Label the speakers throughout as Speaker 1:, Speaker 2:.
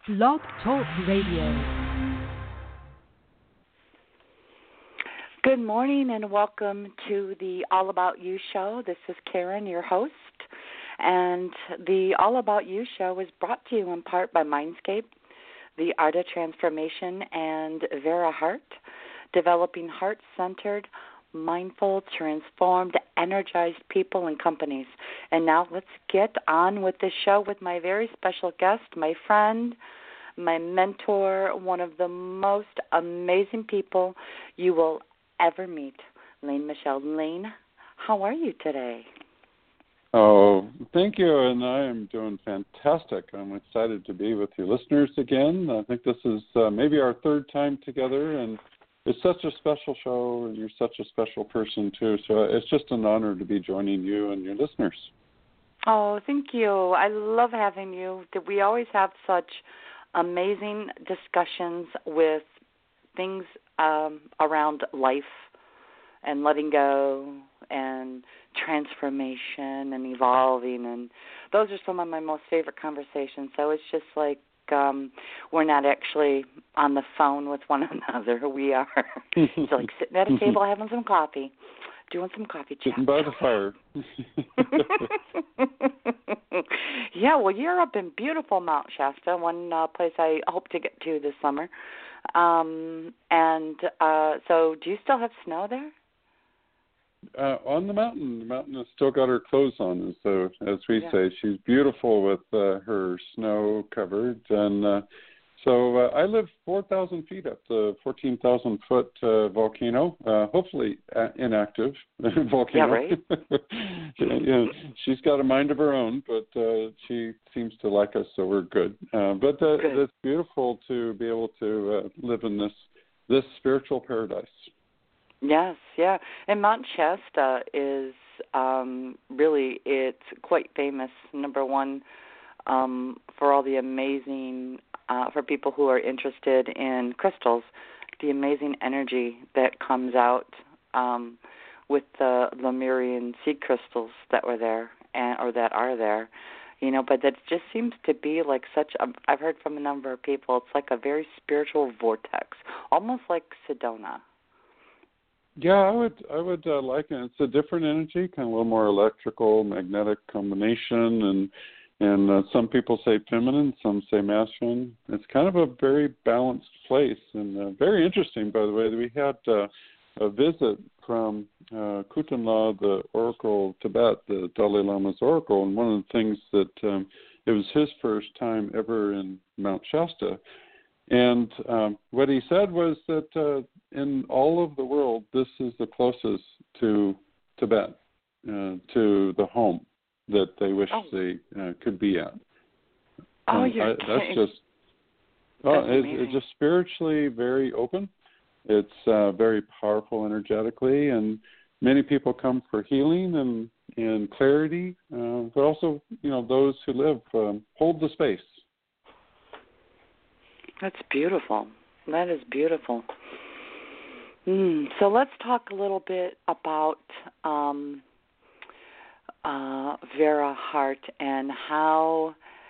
Speaker 1: Blog Talk Radio.
Speaker 2: Good morning and welcome to the All About You show. This is Karen, your host. And the All About You show is brought to you in part by Mindscape, the Art of Transformation, and Vera Hart, developing heart-centered, mindful, transformed, energized people and companies. And now let's get on with the show with my very special guest, my friend, my mentor, one of the most amazing people you will ever meet, Lane Michelle. Lane, how are you today?
Speaker 3: Oh, thank you, and I am doing fantastic. I'm excited to be with your listeners again. I think this is maybe our third time together, and it's such a special show, and you're such a special person, too. So it's just an honor to be joining you and your listeners.
Speaker 2: Oh, thank you. I love having you. We always have such amazing discussions with things around life and letting go and transformation and evolving, and those are some of my most favorite conversations. So it's just like we're not actually on the phone with one another. We are it's like sitting at a table having some coffee, doing some coffee chat.
Speaker 3: Sitting by the fire.
Speaker 2: Yeah, well, you're up in beautiful Mount Shasta, one place I hope to get to this summer. So do you still have snow there?
Speaker 3: On the mountain has still got her clothes on, and so as we say, she's beautiful with her snow covered. And so I live 4,000 feet up the 14,000-foot volcano, hopefully inactive volcano.
Speaker 2: Yeah, right.
Speaker 3: She's got a mind of her own, but she seems to like us, so we're good. But it's beautiful to be able to live in this spiritual paradise.
Speaker 2: Yes, yeah. And Mount Shasta is really, it's quite famous, number one, for all the amazing, for people who are interested in crystals, the amazing energy that comes out with the Lemurian seed crystals that were there, or that are there. But that just seems to be like I've heard from a number of people, it's like a very spiritual vortex, almost like Sedona.
Speaker 3: Yeah, I would like it. It's a different energy, kind of a little more electrical, magnetic combination, and some people say feminine, some say masculine. It's kind of a very balanced place, and very interesting, by the way. We had a visit from Kutan-La, the Oracle of Tibet, the Dalai Lama's Oracle, and one of the things that it was his first time ever in Mount Shasta. And what he said was that in all of the world, this is the closest to Tibet, to the home that they wish they could be at.
Speaker 2: Oh, you're kidding.
Speaker 3: It's just spiritually very open. It's very powerful energetically, and many people come for healing and clarity, but also, those who live hold the space.
Speaker 2: That's beautiful. That is beautiful. So let's talk a little bit about Vera Hart and how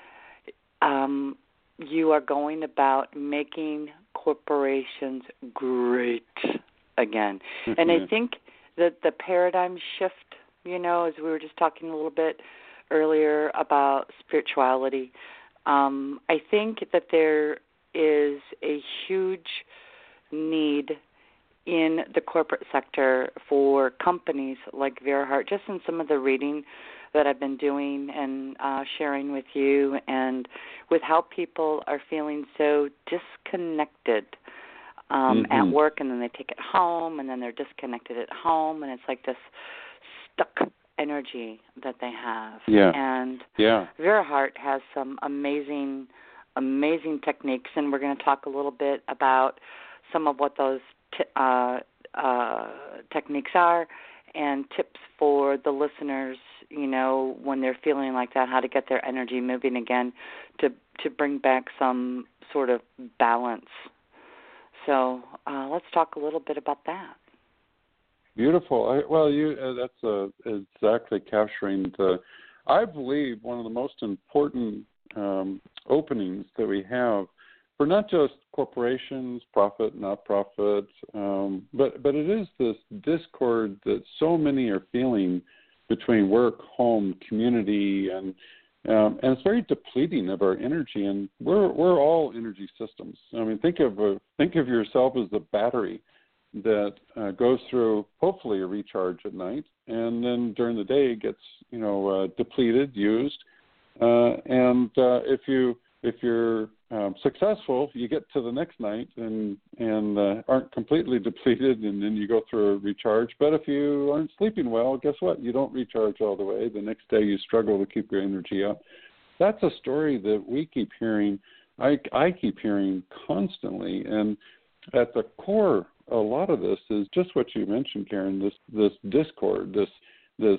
Speaker 2: you are going about making corporations great again. And I think that the paradigm shift, as we were just talking a little bit earlier about spirituality, I think that there is a huge need in the corporate sector for companies like Vera Hart, just in some of the reading that I've been doing and sharing with you, and with how people are feeling so disconnected at work, and then they take it home, and then they're disconnected at home, and it's like this stuck energy that they have. And Vera Hart has some amazing techniques, and we're going to talk a little bit about some of what those techniques are, and tips for the listeners, when they're feeling like that, how to get their energy moving again to bring back some sort of balance. So let's talk a little bit about that.
Speaker 3: Beautiful. That's exactly capturing I believe one of the most important openings that we have for not just corporations, profit, not profit, but it is this discord that so many are feeling between work, home, community, and it's very depleting of our energy. And we're all energy systems. I mean, think of yourself as the battery that goes through hopefully a recharge at night, and then during the day it gets depleted, used, and if you're successful, you get to the next night and aren't completely depleted, and then you go through a recharge. But if you aren't sleeping well, guess what? You don't recharge all the way. The next day you struggle to keep your energy up. That's a story that we keep hearing. I keep hearing constantly, and at the core, a lot of this is just what you mentioned, Karen. This discord, this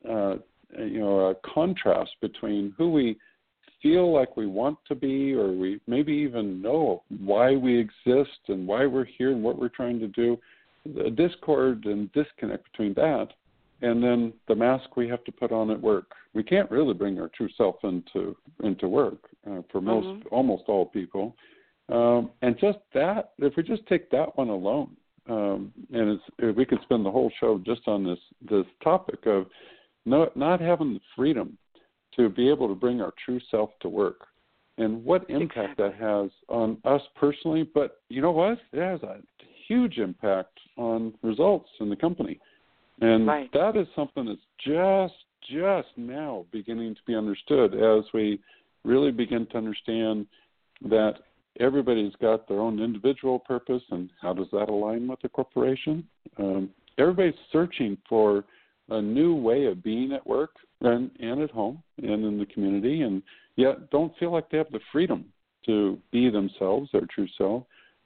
Speaker 3: contrast between who we feel like we want to be, or we maybe even know why we exist and why we're here and what we're trying to do. The discord and disconnect between that, and then the mask we have to put on at work. We can't really bring our true self into work for almost all people. And just that, if we just take that one alone, and we could spend the whole show just on this topic of not having the freedom to be able to bring our true self to work, and what impact that has on us personally. But you know what? It has a huge impact on results in the company. And that is something that's just now beginning to be understood as we really begin to understand that everybody's got their own individual purpose, and how does that align with the corporation? Everybody's searching for a new way of being at work and at home and in the community, and yet don't feel like they have the freedom to be themselves, their true self.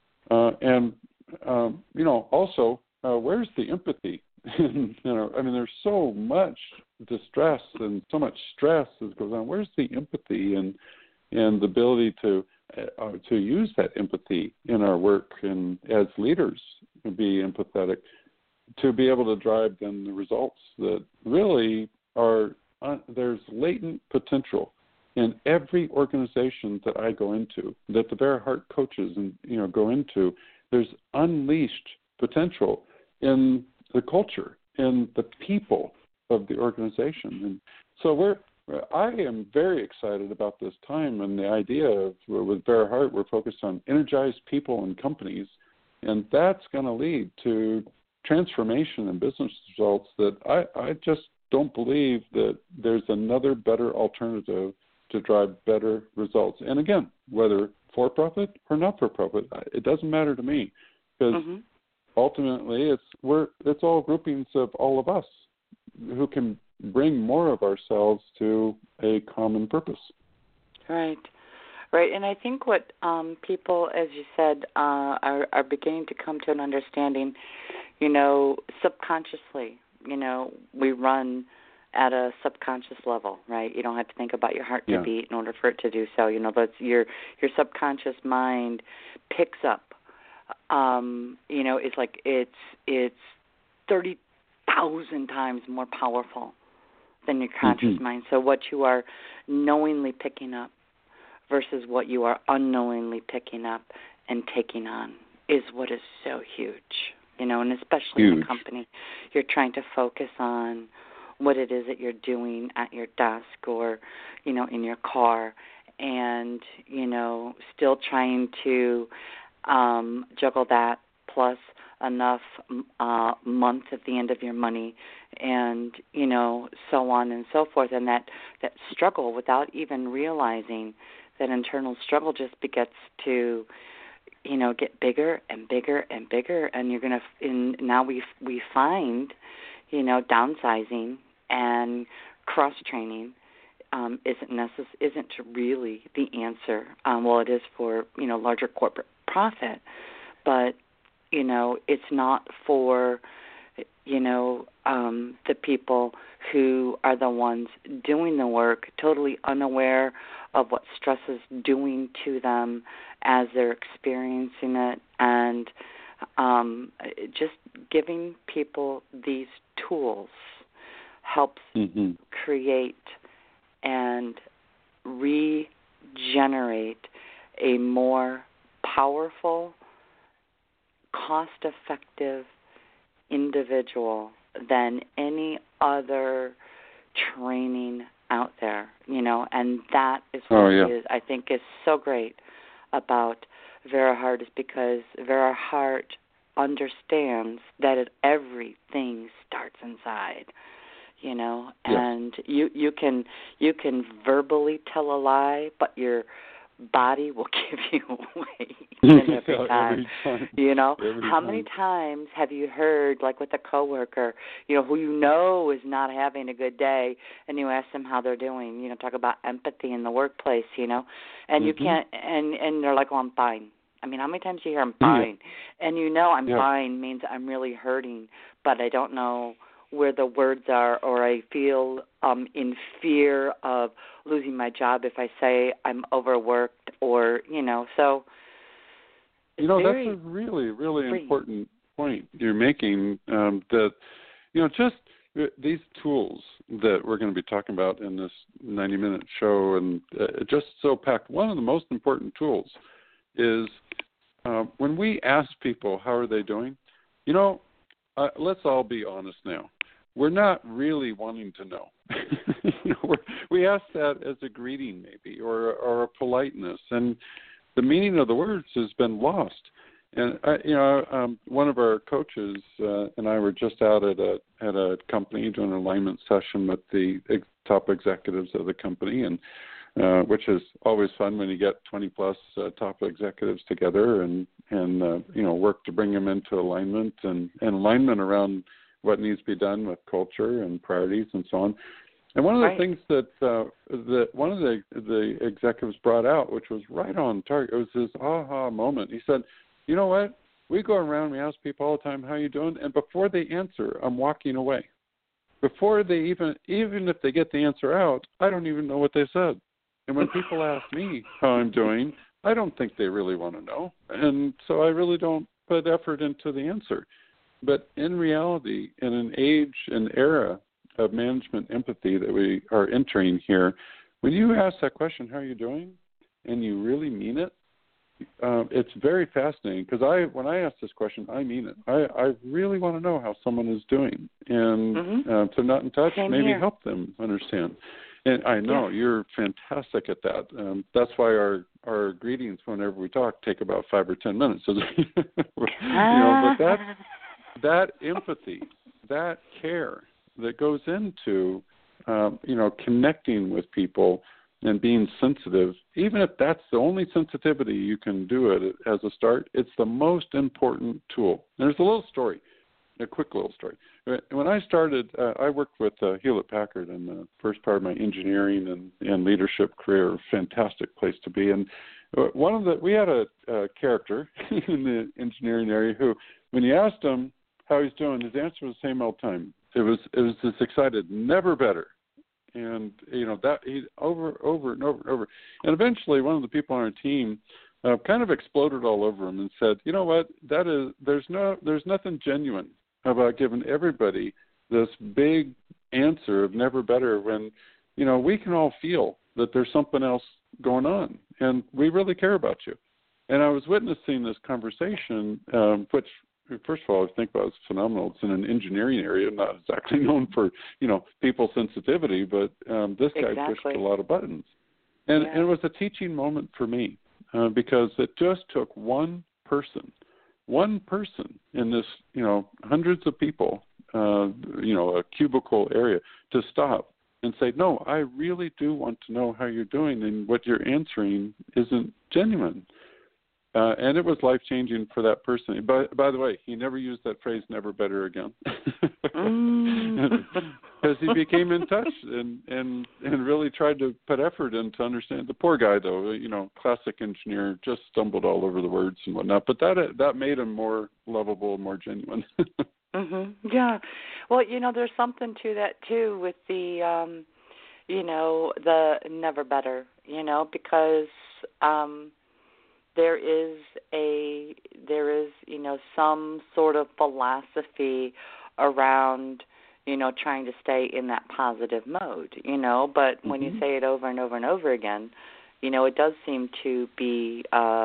Speaker 3: Also, where's the empathy? There's so much distress and so much stress that goes on. Where's the empathy and the ability to use that empathy in our work, and as leaders be empathetic to be able to drive then the results that really are there's latent potential in every organization that I go into, that the Vera Heart coaches go into. There's unleashed potential in the culture, in the people of the organization. And so I am very excited about this time, and the idea of, with Vera Heart, we're focused on energized people and companies, and that's going to lead to transformation and business results that I just don't believe that there's another better alternative to drive better results. And again, whether for-profit or not for-profit, it doesn't matter to me, because ultimately it's all groupings of all of us who can bring more of ourselves to a common purpose. Right.
Speaker 2: And I think what people, as you said, are beginning to come to an understanding, subconsciously, we run at a subconscious level, right? You don't have to think about your heart to beat in order for it to do so. That's your subconscious mind picks up. It's like it's 30,000 times more powerful than your conscious mind. So what you are knowingly picking up versus what you are unknowingly picking up and taking on is what is so huge, and especially in a company. You're trying to focus on what it is that you're doing at your desk or, in your car, and, still trying to juggle that plus enough month at the end of your money, and so on and so forth. And that struggle, without even realizing that internal struggle, just begets to get bigger and bigger and bigger. And you're going to now we find downsizing and cross training isn't really the answer. Well, it is for larger corporate profit, but it's not for the people who are the ones doing the work, totally unaware of what stress is doing to them as they're experiencing it, and just giving people these tools helps create and generate a more powerful, cost-effective individual than any other training out there, and that is what is, I think, is so great about Vera Hart, is because Vera Hart understands that everything starts inside, and you can verbally tell a lie, but your body will give you away every time. How many times have you heard, like with a coworker, who is not having a good day, and you ask them how they're doing, talk about empathy in the workplace, and you can't, and they're like, oh, I'm fine. I mean, how many times do you hear I'm fine? And I'm fine means I'm really hurting, but I don't know where the words are, or I feel in fear of losing my job if I say I'm overworked, or, so.
Speaker 3: That's a really, really important point you're making, that, just these tools that we're going to be talking about in this 90-minute show, and just so packed. One of the most important tools is when we ask people, how are they doing? Let's all be honest now. We're not really wanting to know. We ask that as a greeting, maybe, or a politeness, and the meaning of the words has been lost. And one of our coaches and I were just out at a company doing an alignment session with the top executives of the company, and which is always fun when you get 20 plus top executives together and work to bring them into alignment and alignment around what needs to be done with culture and priorities and so on. And one of the things that one of the executives brought out, which was right on target, it was his aha moment. He said, you know what? We go around, we ask people all the time, how you doing? And before they answer, I'm walking away. Before they even if they get the answer out, I don't even know what they said. And when people ask me how I'm doing, I don't think they really want to know. And so I really don't put effort into the answer. But in reality, in an age and era of management empathy that we are entering here, when you ask that question, how are you doing, and you really mean it, it's very fascinating, because when I ask this question, I mean it. I really want to know how someone is doing, and if they're not in touch, maybe help them understand. And I know you're fantastic at that. That's why our greetings, whenever we talk, take about 5 or 10 minutes. But that empathy, that care that goes into, connecting with people and being sensitive, even if that's the only sensitivity you can do it as a start, it's the most important tool. There's a quick little story. When I started, I worked with Hewlett-Packard in the first part of my engineering and leadership career. Fantastic place to be. And we had a character in the engineering area who, when you asked him how he's doing, his answer was the same all the time. It was this excited, never better. And that he over and over. And eventually, one of the people on our team kind of exploded all over him and said, "You know what? There's nothing genuine about giving everybody this big answer of never better when, we can all feel that there's something else going on, and we really care about you." And I was witnessing this conversation, which, first of all, I think about it's phenomenal. It's in an engineering area, not exactly known for, people sensitivity, but this guy pushed a lot of buttons. And it was a teaching moment for me, because it just took one person in this, hundreds of people, a cubicle area, to stop and say, no, I really do want to know how you're doing, and what you're answering isn't genuine. And it was life-changing for that person. By the way, he never used that phrase, never better again. Because he became in touch and really tried to put effort in to understand. The poor guy, though, classic engineer, just stumbled all over the words and whatnot. But that made him more lovable, more genuine.
Speaker 2: Yeah. Well, there's something to that, too, with the, the never better, because there is some sort of philosophy around trying to stay in that positive mode, but when you say it over and over and over again, it does seem to be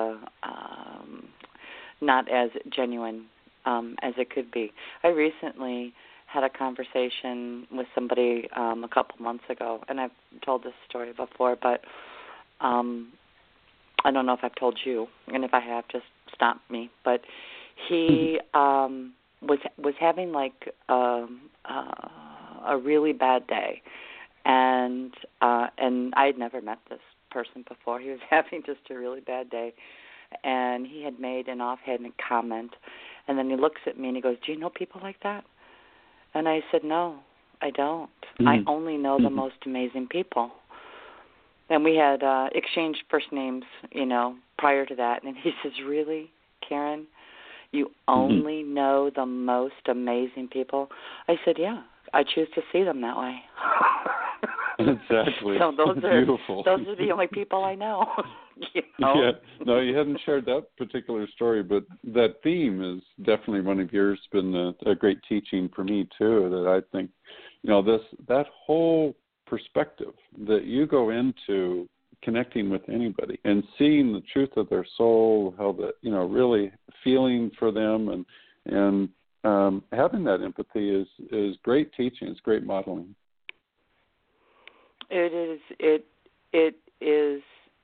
Speaker 2: not as genuine as it could be. I recently had a conversation with somebody a couple months ago, and I've told this story before, but I don't know if I've told you, and if I have, just stop me. But he was having like a really bad day, and I had never met this person before. He was having just a really bad day, and he had made an offhand comment, and then he looks at me and he goes, "Do you know people like that?" And I said, "No, I don't. I only know the most amazing people." And we had exchanged first names, prior to that. And he says, "Really, Karen, you only know the most amazing people?" I said, "Yeah, I choose to see them that way."
Speaker 3: Exactly.
Speaker 2: So those
Speaker 3: beautiful.
Speaker 2: Those are the only people I know.
Speaker 3: Yeah. No, you hadn't shared that particular story, but that theme is definitely one of yours. Been a great teaching for me too. That I think, that whole perspective that you go into connecting with anybody and seeing the truth of their soul, how really feeling for them and having that empathy is great teaching. It's great modeling.
Speaker 2: It is. It is.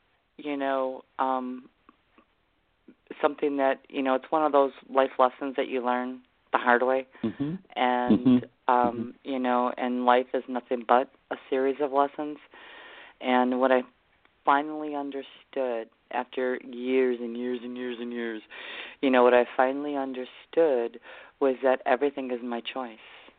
Speaker 2: Something that it's one of those life lessons that you learn the hard way, and and life is nothing but a series of lessons. And what I finally understood after years and years and years and years, what I finally understood was that everything is my choice.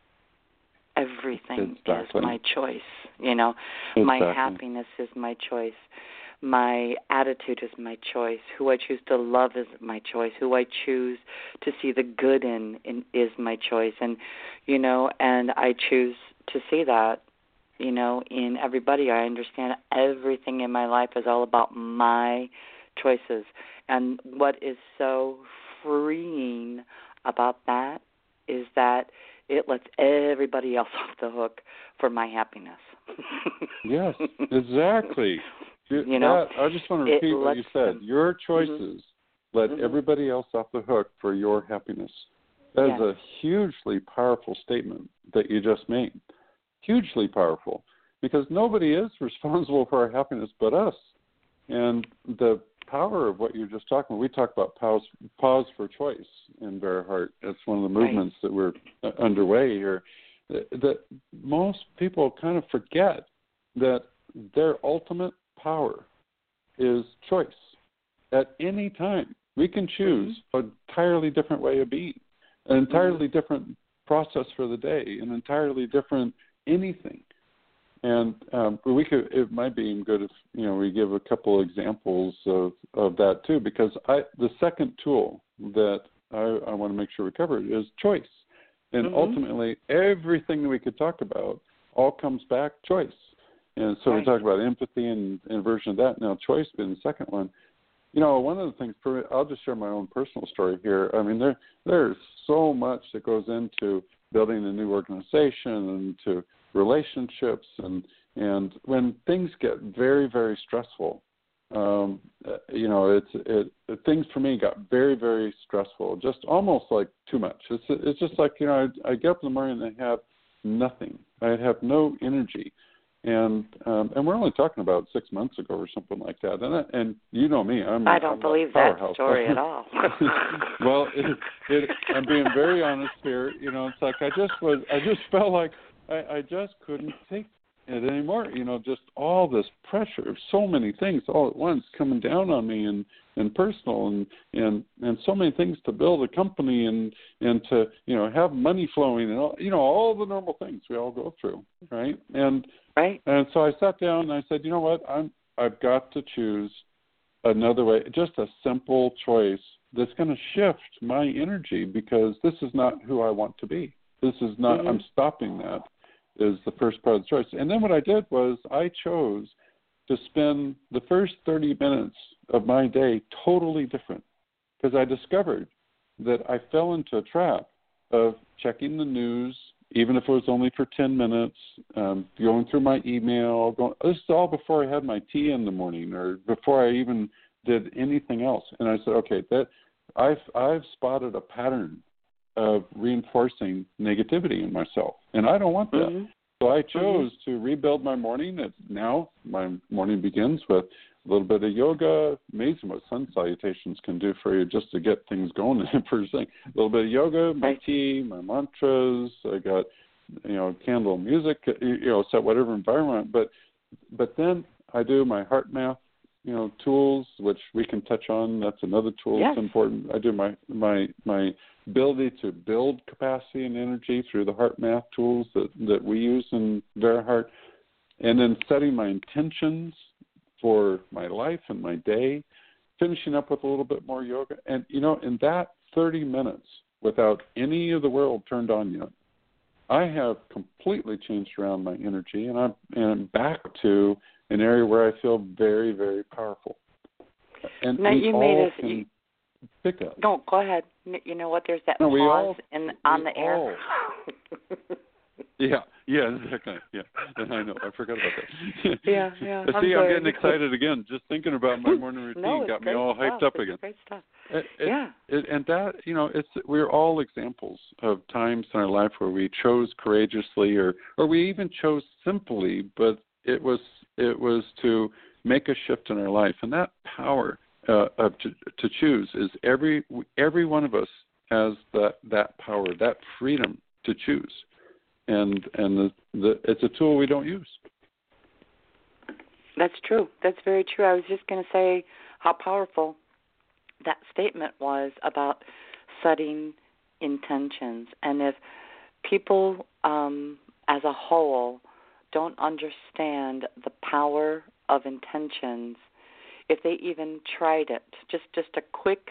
Speaker 2: Everything is my choice. My happiness is my choice. My attitude is my choice. Who I choose to love is my choice. Who I choose to see the good in is my choice. And, and I choose to see that, in everybody. I understand everything in my life is all about my choices. And what is so freeing about that is that it lets everybody else off the hook for my happiness.
Speaker 3: Yes, exactly. I just want to repeat what you said. Your choices let everybody else off the hook for your happiness. That is a hugely powerful statement that you just made. Hugely powerful, because nobody is responsible for our happiness but us. And the power of what you're just talking about, we talk about pause for choice in Vera Heart. It's one of the movements that we're underway here. That most people kind of forget that their ultimate power is choice. At any time, we can choose an entirely different way of being, an entirely different process for the day, an entirely different anything. And it might be even good if we give a couple examples of that too, because the second tool that I want to make sure we cover is choice. And ultimately, everything that we could talk about all comes back choice. And so we talk about empathy and a version of that. Now, choice being the second one. One of the things, I'll just share my own personal story here. I mean, there's so much that goes into building a new organization and to relationships. And when things get very, very stressful, things for me got very, very stressful, just almost like too much. It's just like, I get up in the morning and I have nothing. I have no energy. And we're only talking about 6 months ago or something like that. And you know me,
Speaker 2: I don't believe that story at all.
Speaker 3: Well, I'm being very honest here. It's like I just felt like I just couldn't take it anymore. Just all this pressure of so many things all at once coming down on me, and personal and so many things to build a company and to have money flowing and all the normal things we all go through, right? And so I sat down and I said, you know what, I've got to choose another way, just a simple choice that's going to shift my energy, because this is not who I want to be. This is not. I'm stopping that. Is the first part of the choice. And then what I did was I chose to spend the first 30 minutes of my day totally different, because I discovered that I fell into a trap of checking the news even if it was only for 10 minutes, going through my email. This is all before I had my tea in the morning or before I even did anything else. And I said, okay, that I've spotted a pattern of reinforcing negativity in myself, and I don't want that.
Speaker 2: Mm-hmm.
Speaker 3: So I chose to rebuild my morning. Now my morning begins with a little bit of yoga. Amazing what sun salutations can do for you just to get things going first thing. A little bit of yoga, my tea, my mantras. I got, candle music, set whatever environment. But then I do my heart math, tools, which we can touch on. That's another tool that's important. I do my ability to build capacity and energy through the heart math tools that we use in VeriHeart, and then setting my intentions for my life and my day, finishing up with a little bit more yoga. And, in that 30 minutes, without any of the world turned on yet, I have completely changed around my energy, and I'm back to an area where I feel very, very powerful. And
Speaker 2: now
Speaker 3: we
Speaker 2: you
Speaker 3: all
Speaker 2: made
Speaker 3: can pick up.
Speaker 2: No, go ahead. You know what? There's that pause on the air.
Speaker 3: Yeah, exactly. Yeah, and I know. I forgot about that.
Speaker 2: Yeah.
Speaker 3: I'm getting excited again. Just thinking about my morning routine got me all hyped up again.
Speaker 2: Great stuff.
Speaker 3: And that, we're all examples of times in our life where we chose courageously, or we even chose simply, but it was to make a shift in our life, and that power to choose is every one of us has that power, that freedom to choose. And it's a tool we don't use.
Speaker 2: That's true. That's very true. I was just going to say how powerful that statement was about setting intentions. And if people as a whole don't understand the power of intentions, if they even tried it, just a quick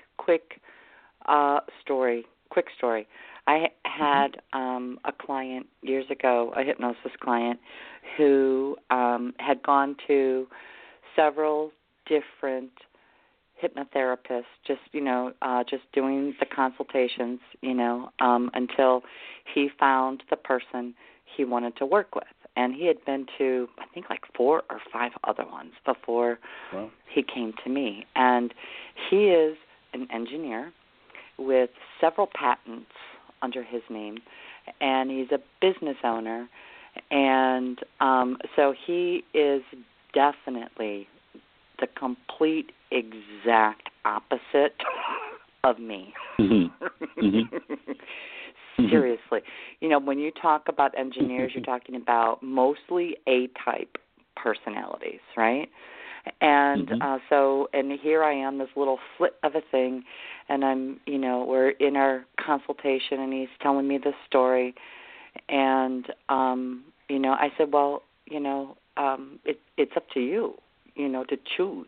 Speaker 2: story. I had a client years ago, a hypnosis client, who had gone to several different hypnotherapists, just doing the consultations, until he found the person he wanted to work with. And he had been to, I think, like 4 or 5 other ones before he came to me. And he is an engineer with several patents under his name, and he's a business owner. And so he is definitely the complete exact opposite of me.
Speaker 3: Mm-hmm. Mm-hmm.
Speaker 2: Seriously. When you talk about engineers, you're talking about mostly A-type personalities, right? And and here I am, this little flit of a thing, and I'm, we're in our consultation, and he's telling me this story, and, I said, well, it's up to you, to choose,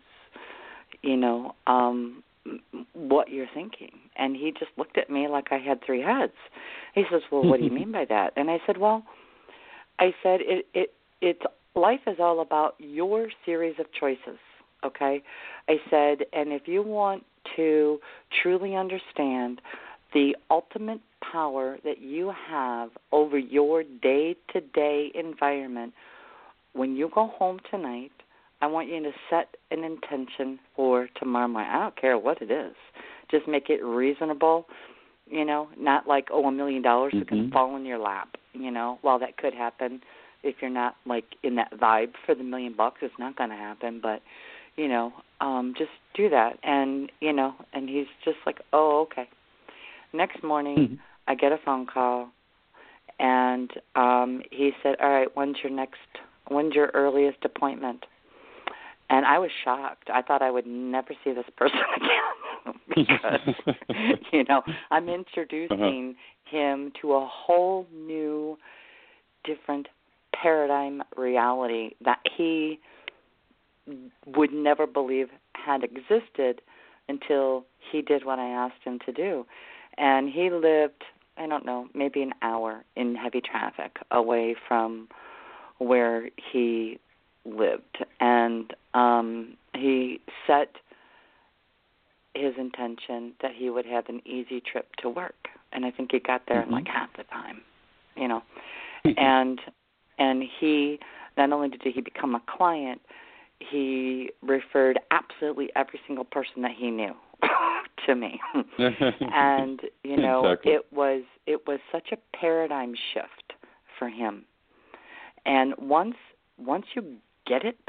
Speaker 2: what you're thinking. And he just looked at me like I had 3 heads. He says, well, what do you mean by that? And I said, it's life is all about your series of choices, okay? I said, and if you want to truly understand the ultimate power that you have over your day-to-day environment, when you go home tonight, I want you to set an intention for tomorrow morning. I don't care what it is. Just make it reasonable, not like, $1 million is going to fall in your lap, While that could happen, if you're not, like, in that vibe for the $1 million, it's not going to happen. But, just do that. And, and he's just like, oh, okay. Next morning, I get a phone call, and he said, all right, when's your earliest appointment? And I was shocked. I thought I would never see this person again because, I'm introducing him to a whole new, different paradigm reality that he would never believe had existed until he did what I asked him to do. And he lived, I don't know, maybe an hour in heavy traffic away from where he lived. And he set his intention that he would have an easy trip to work. And I think he got there in like half the time. you know. And he, not only did he become a client, he referred absolutely every single person that he knew to me. And, you know,
Speaker 3: exactly.
Speaker 2: it was such a paradigm shift for him. And once you get it,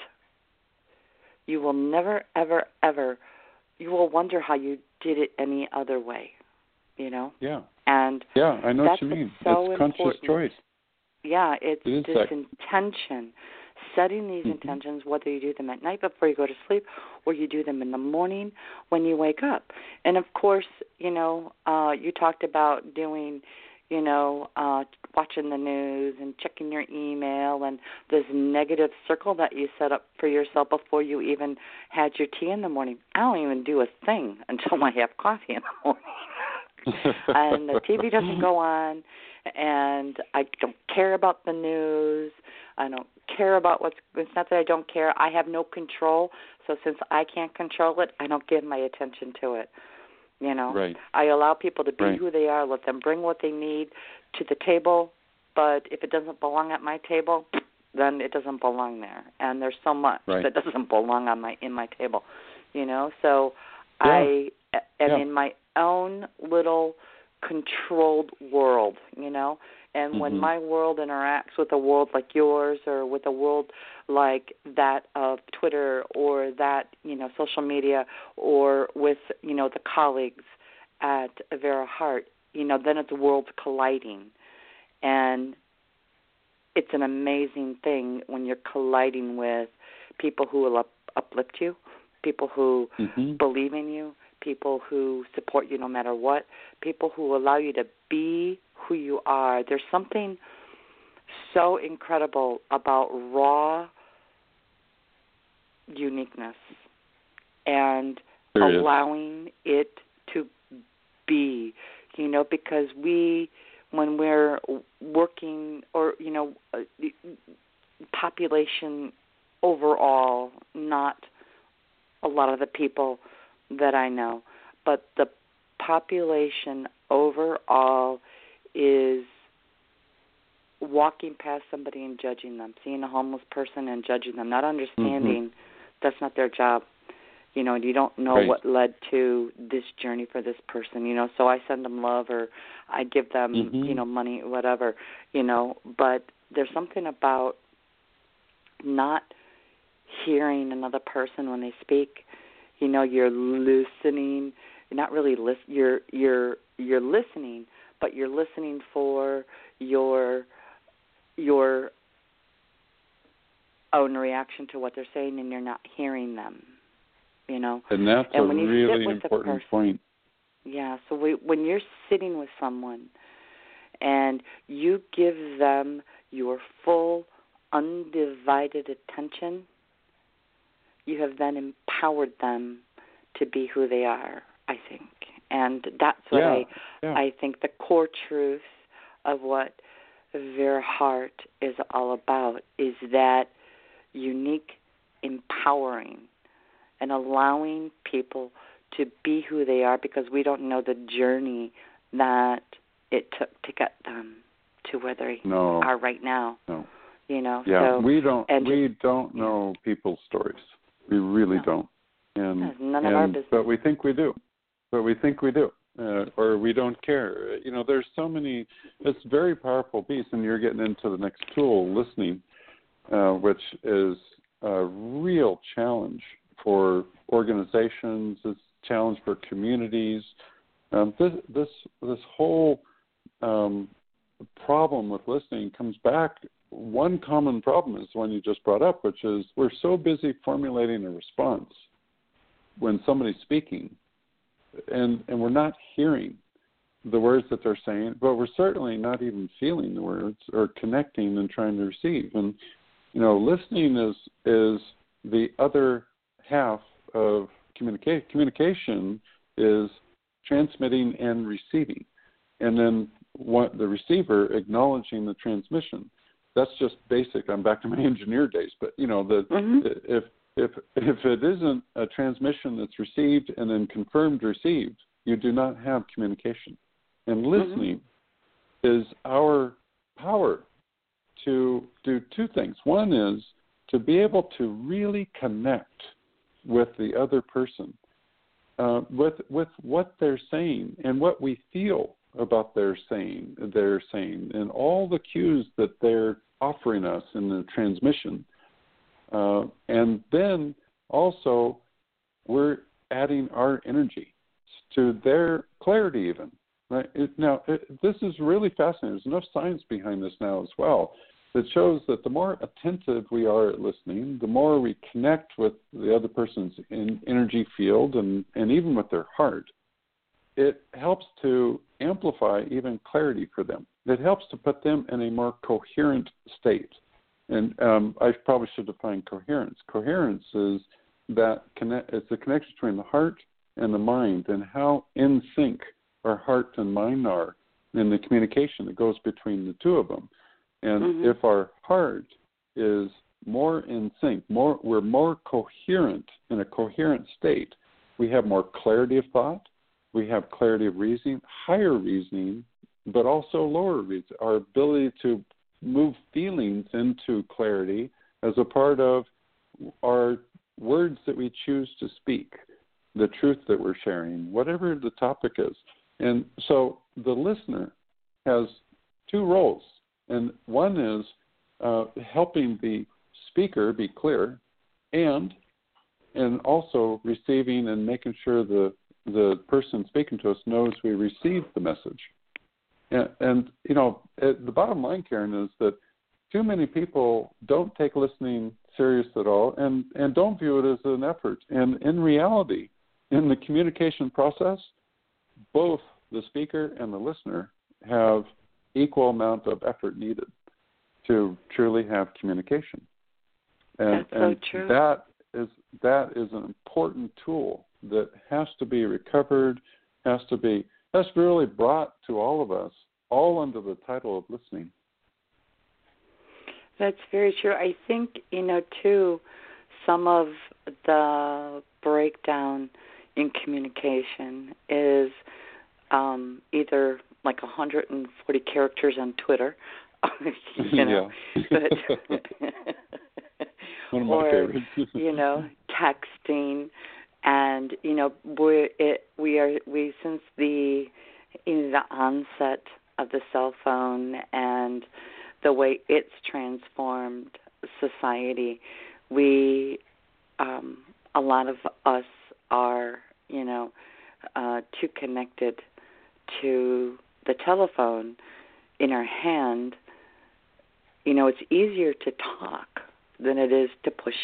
Speaker 2: you will never, ever, ever, you will wonder how you did it any other way, you know?
Speaker 3: Yeah.
Speaker 2: And
Speaker 3: yeah, I know what you
Speaker 2: that's
Speaker 3: mean.
Speaker 2: so
Speaker 3: it's conscious
Speaker 2: important.
Speaker 3: choice.
Speaker 2: Yeah, it's
Speaker 3: It
Speaker 2: this intention, setting these intentions, whether you do them at night before you go to sleep or you do them in the morning when you wake up. And, of course, you know, you talked about doing, you know, watching the news and checking your email and this negative circle that you set up for yourself before you even had your tea in the morning. I don't even do a thing until I have coffee in the morning. And the TV doesn't go on, and I don't care about the news. I don't care about it's not that I don't care. I have no control, so since I can't control it, I don't give my attention to it. You know,
Speaker 3: right.
Speaker 2: I allow people to be
Speaker 3: right.
Speaker 2: who they are, let them bring what they need to the table, but if it doesn't belong at my table, then it doesn't belong there. And there's so much
Speaker 3: right.
Speaker 2: that doesn't belong on in my table, you know. So
Speaker 3: yeah.
Speaker 2: I am
Speaker 3: yeah.
Speaker 2: in my own little controlled world, you know. And when my world interacts with a world like yours or with a world like that of Twitter or that, you know, social media or with, you know, the colleagues at Vera Hart, you know, then it's worlds colliding. And it's an amazing thing when you're colliding with people who will uplift you, people who believe in you, people who support you no matter what, people who allow you to be who you are. There's something so incredible about raw uniqueness and allowing it to be, you know, because when we're working or, you know, population overall, not a lot of the people that I know, but the population overall is walking past somebody and judging them, seeing a homeless person and judging them, not understanding that's not their job. You know, and you don't know what led to this journey for this person, you know. So I send them love or I give them, you know, money, whatever, you know. But there's something about not hearing another person when they speak. You know, you're listening. You're not really listening. You're listening, but you're listening for your own reaction to what they're saying, and you're not hearing them. You know,
Speaker 3: and that's
Speaker 2: and
Speaker 3: a
Speaker 2: when you
Speaker 3: really
Speaker 2: sit with
Speaker 3: important
Speaker 2: person,
Speaker 3: point.
Speaker 2: Yeah, so when you're sitting with someone and you give them your full, undivided attention, you have then empowered them to be who they are, I think. And that's what I think the core truth of what Vera Hart is all about, is that unique empowering and allowing people to be who they are, because we don't know the journey that it took to get them to where they are right now.
Speaker 3: No.
Speaker 2: You know.
Speaker 3: Yeah,
Speaker 2: so,
Speaker 3: we don't know people's stories. We really don't. And
Speaker 2: none of our business.
Speaker 3: But we think we do. Or we don't care. You know, there's so many. It's a very powerful piece, and you're getting into the next tool, listening, which is a real challenge for organizations. It's a challenge for communities. This whole problem with listening comes back. One common problem is the one you just brought up, which is we're so busy formulating a response when somebody's speaking, and we're not hearing the words that they're saying, but we're certainly not even feeling the words or connecting and trying to receive. And, you know, listening is the other half of communication. Communication is transmitting and receiving, and then the receiver acknowledging the transmission. That's just basic. I'm back to my engineer days, but you know, if it isn't a transmission that's received and then confirmed received, you do not have communication. And listening is our power to do two things. One is to be able to really connect with the other person, with what they're saying and what we feel about their saying, and all the cues that they're offering us in the transmission. And then also we're adding our energy to their clarity even. Right? This is really fascinating. There's enough science behind this now as well that shows that the more attentive we are at listening, the more we connect with the other person's energy field and even with their heart, it helps to amplify even clarity for them. It helps to put them in a more coherent state. And I probably should define coherence. Coherence is it's the connection between the heart and the mind, and how in sync our heart and mind are in the communication that goes between the two of them. And if our heart is more in sync, we're more coherent, in a coherent state, we have more clarity of thought, we have clarity of reasoning, higher reasoning, but also lower reasoning. Our ability to move feelings into clarity as a part of our words that we choose to speak, the truth that we're sharing, whatever the topic is. And so the listener has two roles. And one is helping the speaker be clear, and also receiving and making sure the person speaking to us knows we received the message. And the bottom line, Karen, is that too many people don't take listening serious at all and don't view it as an effort. And in reality, in the communication process, both the speaker and the listener have equal amount of effort needed to truly have communication. And,
Speaker 2: That's so true.
Speaker 3: That is an important tool that has to be recovered, that's really brought to all of us, all under the title of listening.
Speaker 2: That's very true. I think, too, some of the breakdown in communication is either like 140 characters on Twitter,
Speaker 3: Yeah.
Speaker 2: but
Speaker 3: one of my favorites.
Speaker 2: texting, and we since the onset of the cell phone and the way it's transformed society, we a lot of us are too connected to the telephone in our hand. It's easier to talk than it is to push,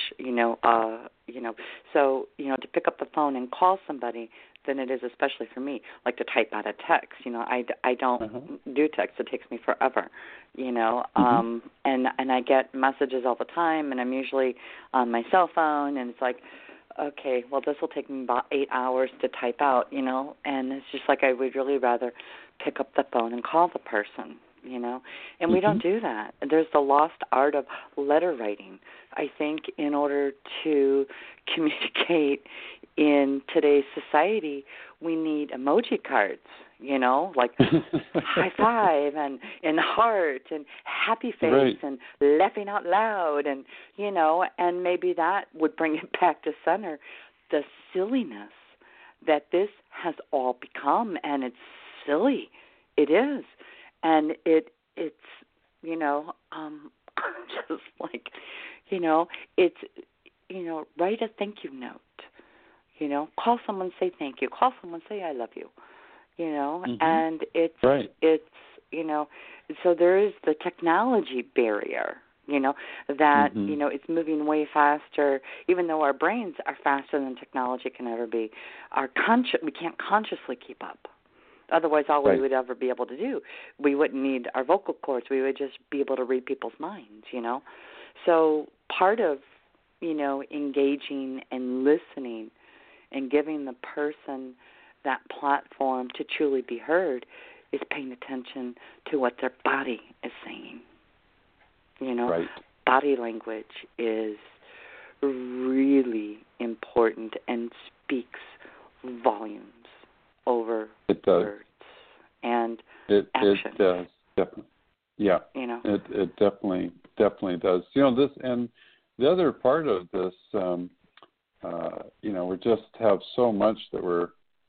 Speaker 2: so, to pick up the phone and call somebody than it is, especially for me, like to type out a text. I don't do text. It takes me forever, and I get messages all the time, and I'm usually on my cell phone, and it's like, okay, well, this will take me about 8 hours to type out, and it's just like I would really rather pick up the phone and call the person, and we don't do that. There's the lost art of letter writing. I think in order to communicate in today's society, we need emoji cards, like high five and heart and happy face,
Speaker 3: right,
Speaker 2: and laughing out loud, and, and maybe that would bring it back to center, the silliness that this has all become. And it's silly. It is. And it's, just like, it's, write a thank you note, call someone, say thank you, call someone, say I love you, and it's,
Speaker 3: right,
Speaker 2: it's, so there is the technology barrier, that, it's moving way faster, even though our brains are faster than technology can ever be. We can't consciously keep up. Otherwise, all we would ever be able to do, we wouldn't need our vocal cords. We would just be able to read people's minds, So part of, engaging and listening and giving the person that platform to truly be heard is paying attention to what their body is saying.
Speaker 3: Right.
Speaker 2: Body language is really important and speaks volumes over
Speaker 3: it does.
Speaker 2: words and
Speaker 3: it
Speaker 2: action.
Speaker 3: It does, definitely. Yeah,
Speaker 2: you know.
Speaker 3: it definitely does. You know, this, and the other part of this, you know, we just have so much that we're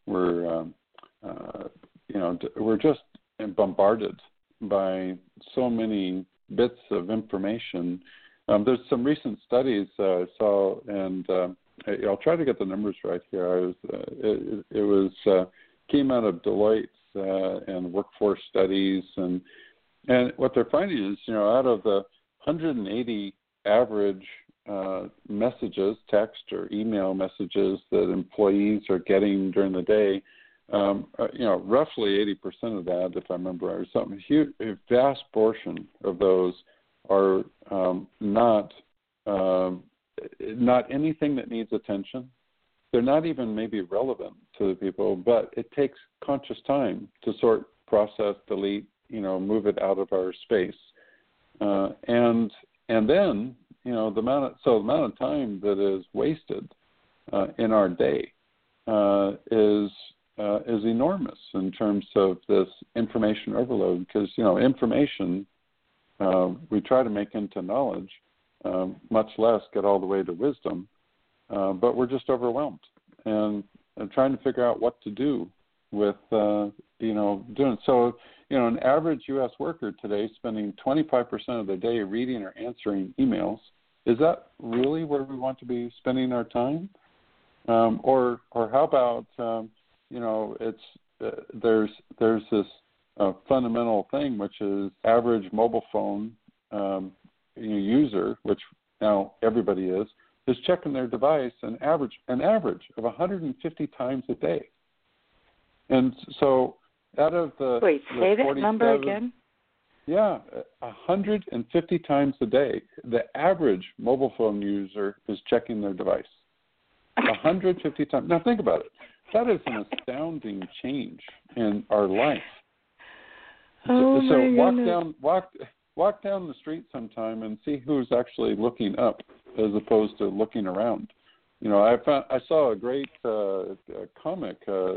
Speaker 3: you know, we're just bombarded by so many bits of information. There's some recent studies I saw, and I'll try to get the numbers right here. It was came out of Deloitte and Workforce Studies, and what they're finding is, you know, out of the 180 average messages, text or email messages that employees are getting during the day, you know, roughly 80% of that, if I remember right, or something, a vast portion of those are not anything that needs attention. They're not even maybe relevant to the people, but it takes conscious time to sort, process, delete, you know, move it out of our space, and then, you know, the amount of time that is wasted in our day is enormous in terms of this information overload. Because, you know, information we try to make into knowledge, much less get all the way to wisdom, but we're just overwhelmed and trying to figure out what to do with, you know, doing so. You know, an average U.S. worker today spending 25% of their day reading or answering emails. Is that really where we want to be spending our time? Or how about, you know, it's there's this fundamental thing, which is average mobile phone user, which now everybody is checking their device an average of 150 times a day. And so out of the
Speaker 2: say that number again.
Speaker 3: Yeah, 150 times a day. The average mobile phone user is checking their device 150 times. Now think about it. That is an astounding change in our life.
Speaker 2: Oh,
Speaker 3: so walk down the street sometime and see who's actually looking up as opposed to looking around. You know, I saw a great comic,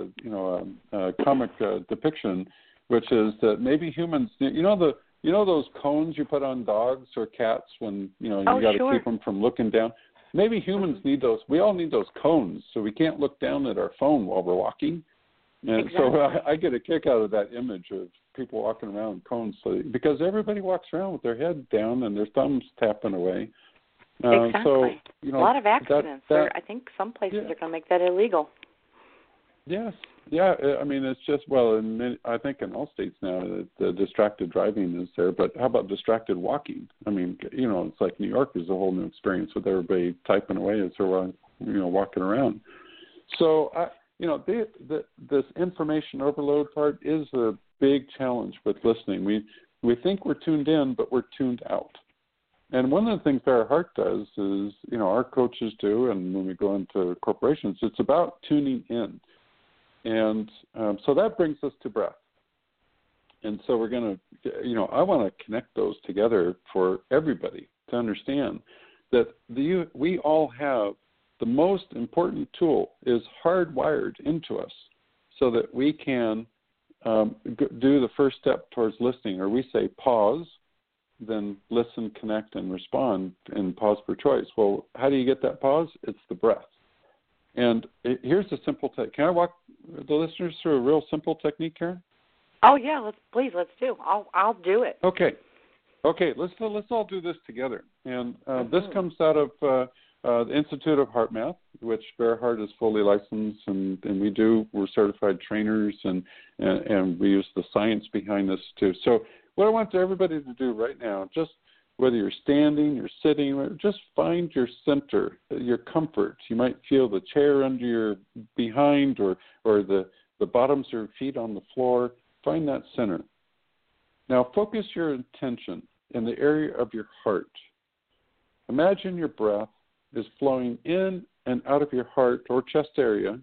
Speaker 3: comic depiction, which is that maybe humans, you know those cones you put on dogs or cats when you got to keep them from looking down. Maybe humans need those. We all need those cones so we can't look down at our phone while we're walking. And so I get a kick out of that image of people walking around with cones, because everybody walks around with their head down and their thumbs tapping away.
Speaker 2: Exactly.
Speaker 3: So, you know,
Speaker 2: a lot of accidents. I think some places are going to make that illegal.
Speaker 3: Yes. Yeah. I mean, it's just, I think in all states now, the distracted driving is there. But how about distracted walking? I mean, you know, it's like New York is a whole new experience with everybody typing away as they're, walking around. So, this information overload part is a big challenge with listening. We think we're tuned in, but we're tuned out. And one of the things Vera Hart does is, you know, our coaches do, and when we go into corporations, it's about tuning in. And so that brings us to breath. And so we're going to, I want to connect those together for everybody to understand that we all have the most important tool is hardwired into us so that we can do the first step towards listening, or we say pause, then listen, connect, and respond, and pause for choice. Well, how do you get that pause? It's the breath. And here's a simple technique. Can I walk the listeners through a real simple technique, Karen?
Speaker 2: Oh yeah, let's do. I'll do it.
Speaker 3: Okay. Let's all do this together. And this comes out of the Institute of Heart Math, which Vera Hart is fully licensed, and we're certified trainers, and we use the science behind this too. So what I want everybody to do right now, just whether you're standing, you're sitting, just find your center, your comfort. You might feel the chair under your behind, or the bottoms of your feet on the floor. Find that center. Now focus your attention in the area of your heart. Imagine your breath is flowing in and out of your heart or chest area,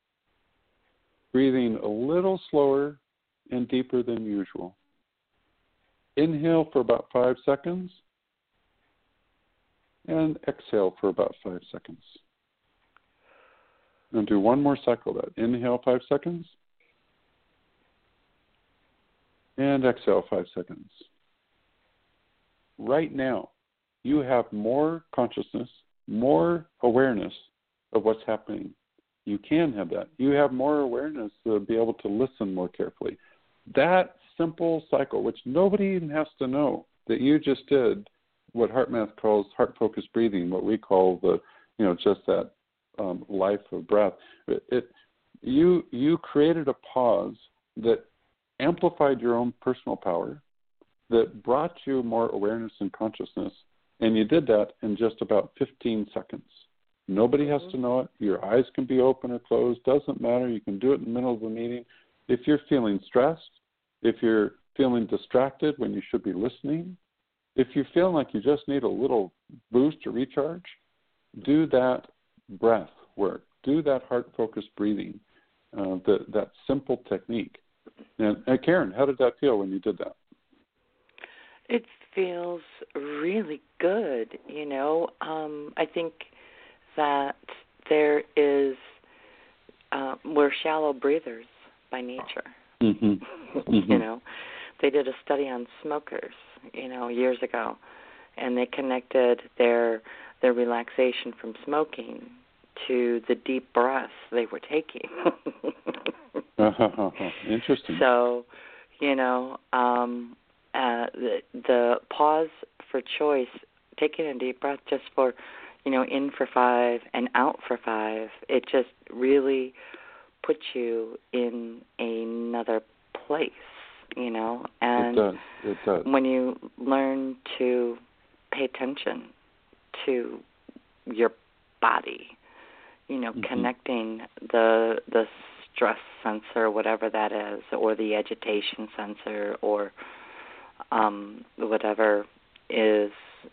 Speaker 3: breathing a little slower and deeper than usual. Inhale for about 5 seconds and exhale for about 5 seconds. And do one more cycle of that. Inhale 5 seconds and exhale 5 seconds. right now, you have more consciousness, more awareness of what's happening. You can have that. You have more awareness to be able to listen more carefully. That simple cycle, which nobody even has to know, that you just did, what HeartMath calls heart-focused breathing, what we call the, just that life of breath. You created a pause that amplified your own personal power, that brought you more awareness and consciousness, and you did that in just about 15 seconds. Nobody has to know it. Your eyes can be open or closed. Doesn't matter. You can do it in the middle of the meeting. If you're feeling stressed, if you're feeling distracted when you should be listening, if you feel like you just need a little boost or recharge, do that breath work. Do that heart-focused breathing, that simple technique. And Karen, how did that feel when you did that?
Speaker 2: It feels really good, I think that there is, we're shallow breathers by nature. They did a study on smokers, years ago, and they connected their relaxation from smoking to the deep breaths they were taking.
Speaker 3: Interesting.
Speaker 2: So, the pause for choice, taking a deep breath just for, in for 5 and out for 5, it just really puts you in another place, and
Speaker 3: it does.
Speaker 2: When you learn to pay attention to your body, connecting the stress sensor, whatever that is, or the agitation sensor, or whatever is,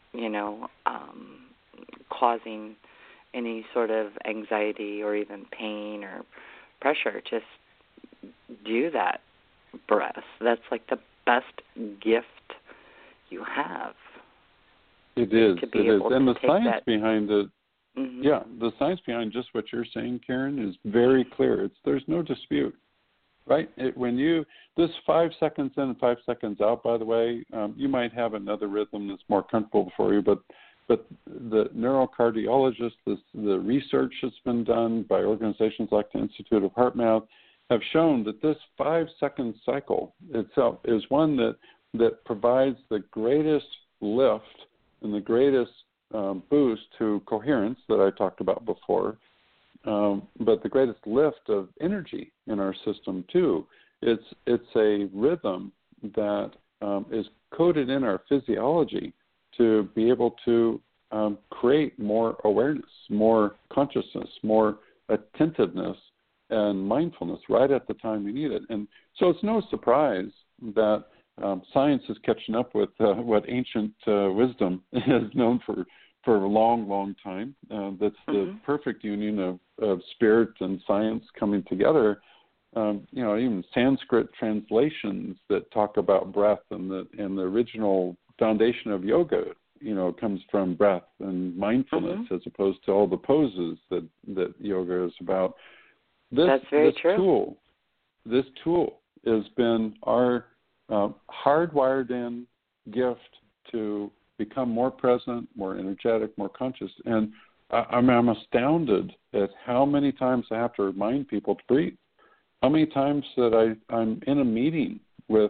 Speaker 2: causing any sort of anxiety or even pain or pressure, just do that breath. That's like the best gift you have.
Speaker 3: It is.
Speaker 2: To be able
Speaker 3: and
Speaker 2: to
Speaker 3: the
Speaker 2: take
Speaker 3: science
Speaker 2: that.
Speaker 3: behind it, the science behind just what you're saying, Karen, is very clear. There's no dispute, right? This 5 seconds in and 5 seconds out, by the way, you might have another rhythm that's more comfortable for you, but the neurocardiologists, the research that's been done by organizations like the Institute of HeartMath have shown that this 5-second cycle itself is one that provides the greatest lift and the greatest boost to coherence that I talked about before, but the greatest lift of energy in our system too. It's a rhythm that is coded in our physiology to be able to create more awareness, more consciousness, more attentiveness and mindfulness right at the time we need it. And so it's no surprise that science is catching up with what ancient wisdom has known for a long, long time. That's the perfect union of spirit and science coming together. Even Sanskrit translations that talk about breath and the original foundation of yoga, comes from breath and mindfulness as opposed to all the poses that yoga is about.
Speaker 2: That's very true.
Speaker 3: This tool has been our hardwired in gift to become more present, more energetic, more conscious. And I'm astounded at how many times I have to remind people to breathe. How many times that I'm in a meeting with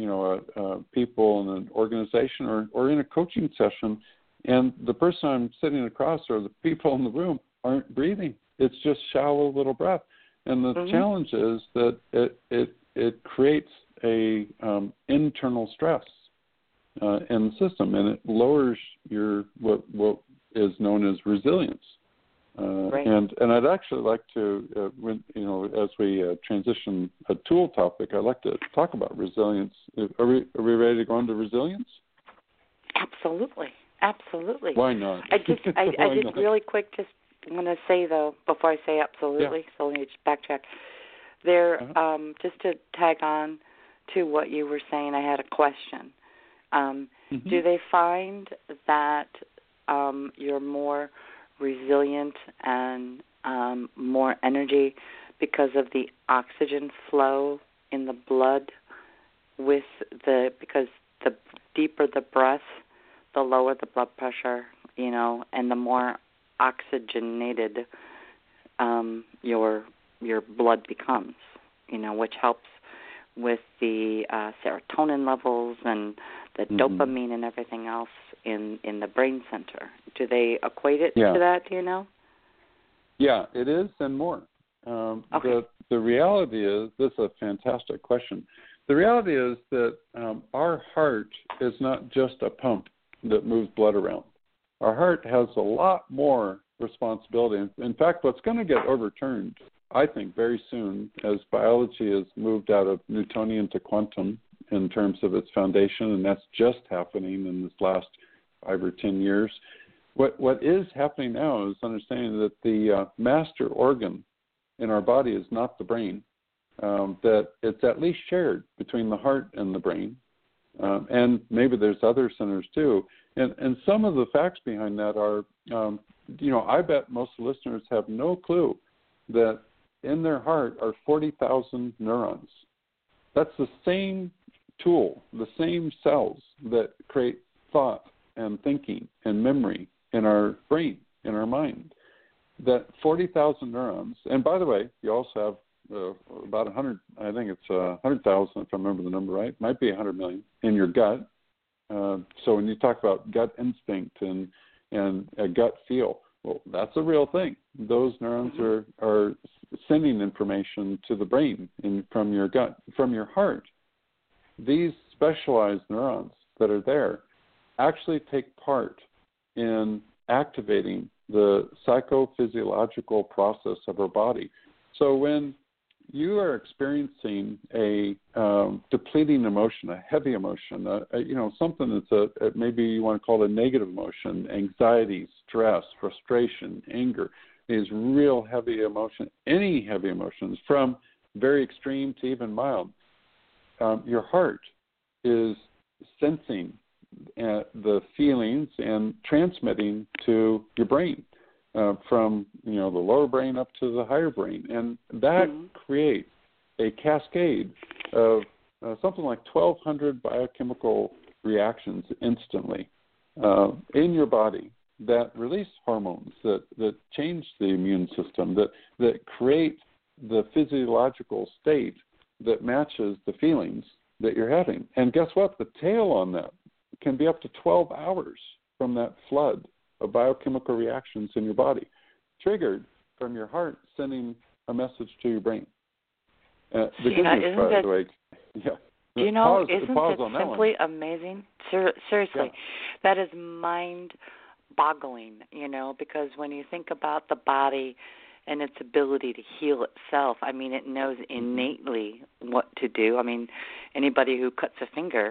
Speaker 3: people in an organization or in a coaching session, and the person I'm sitting across or the people in the room aren't breathing. It's just shallow little breath. And the challenge is that it creates a internal stress in the system, and it lowers your what is known as resilience.
Speaker 2: Right.
Speaker 3: And I'd actually like to, as we transition a tool topic, I'd like to talk about resilience. Are we ready to go into resilience?
Speaker 2: Absolutely.
Speaker 3: Why not?
Speaker 2: I just really quick just want to say though before I say absolutely, so let me just backtrack. There, just to tag on to what you were saying, I had a question. Do they find that you're more resilient and more energy because of the oxygen flow in the blood because the deeper the breath, the lower the blood pressure, and the more oxygenated your blood becomes, which helps with the serotonin levels and the dopamine and everything else in the brain center. Do they equate it to that, do you know?
Speaker 3: Yeah, it is, and more.
Speaker 2: Okay.
Speaker 3: The reality is, this is a fantastic question. The reality is that our heart is not just a pump that moves blood around. Our heart has a lot more responsibility. In fact, what's going to get overturned, I think, very soon as biology has moved out of Newtonian to quantum in terms of its foundation, and that's just happening in this last 5 or 10 years. What is happening now is understanding that the master organ in our body is not the brain, that it's at least shared between the heart and the brain, and maybe there's other centers too. And some of the facts behind that are, I bet most listeners have no clue that in their heart are 40,000 neurons. That's the same tool, the same cells that create thought and thinking and memory in our brain, in our mind. That 40,000 neurons, and by the way, you also have about 100, I think it's 100,000 if I remember the number right, might be 100 million in your gut. So when you talk about gut instinct and a gut feel, well, that's a real thing. Those neurons are sending information to the brain from your gut, from your heart. These specialized neurons that are there actually take part in activating the psychophysiological process of our body. So when you are experiencing a depleting emotion, a heavy emotion, something that's maybe you want to call it a negative emotion, anxiety, stress, frustration, anger, is real heavy emotion, any heavy emotions from very extreme to even mild, your heart is sensing the feelings and transmitting to your brain from the lower brain up to the higher brain, and that creates a cascade of something like 1,200 biochemical reactions instantly in your body that release hormones that change the immune system, that create the physiological state that matches the feelings that you're having. And guess what? The tail on that can be up to 12 hours from that flood of biochemical reactions in your body, triggered from your heart sending a message to your brain. The good news, by the way,
Speaker 2: isn't that simply amazing? Seriously, that is mind-boggling, because when you think about the body and its ability to heal itself, I mean, it knows innately what to do. I mean, anybody who cuts a finger,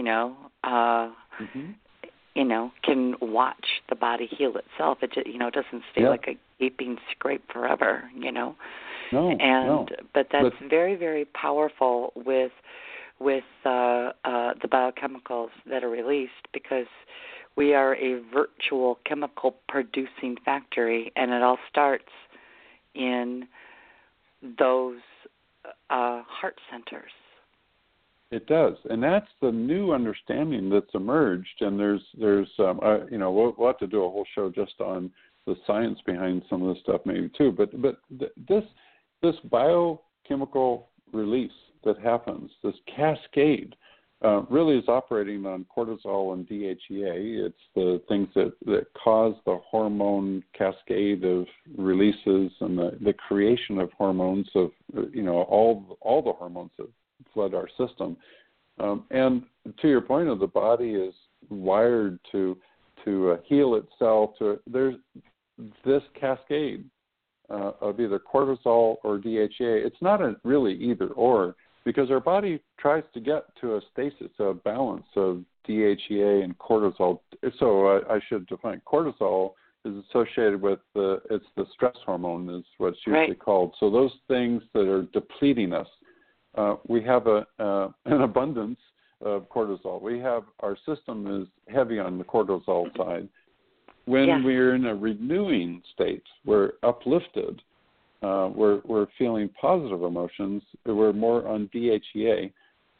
Speaker 2: can watch the body heal itself. It just, doesn't stay like a gaping scrape forever,
Speaker 3: No.
Speaker 2: But that's very, very powerful with the biochemicals that are released, because we are a virtual chemical producing factory, and it all starts in those heart centers.
Speaker 3: It does, and that's the new understanding that's emerged. And there's we'll have to do a whole show just on the science behind some of this stuff, maybe too. But this biochemical release that happens, this cascade, really is operating on cortisol and DHEA. It's the things that cause the hormone cascade of releases and the creation of hormones of all the hormones that flood our system. And to your point, of the body is wired to heal itself. There's this cascade of either cortisol or DHEA. It's not really either or, because our body tries to get to a stasis, a balance of DHEA and cortisol. So I should define cortisol is associated with it's the stress hormone is what it's usually called. So those things that are depleting us. We have an abundance of cortisol. Our system is heavy on the cortisol side. When we're in a renewing state, we're uplifted, we're feeling positive emotions, we're more on DHEA.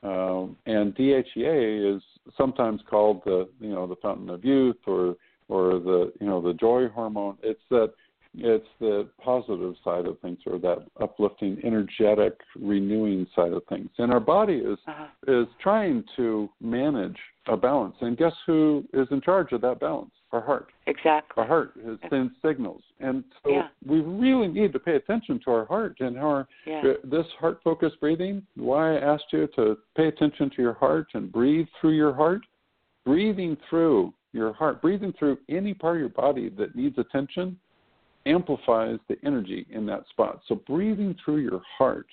Speaker 3: And DHEA is sometimes called the fountain of youth or the joy hormone. It's the positive side of things, or that uplifting, energetic, renewing side of things. And our body is trying to manage a balance. And guess who is in charge of that balance? Our heart.
Speaker 2: Exactly.
Speaker 3: Our heart sends signals. And so we really need to pay attention to our heart and how this heart-focused breathing, why I asked you to pay attention to your heart and breathe through your heart. Breathing through your heart, breathing through any part of your body that needs attention amplifies the energy in that spot. So breathing through your heart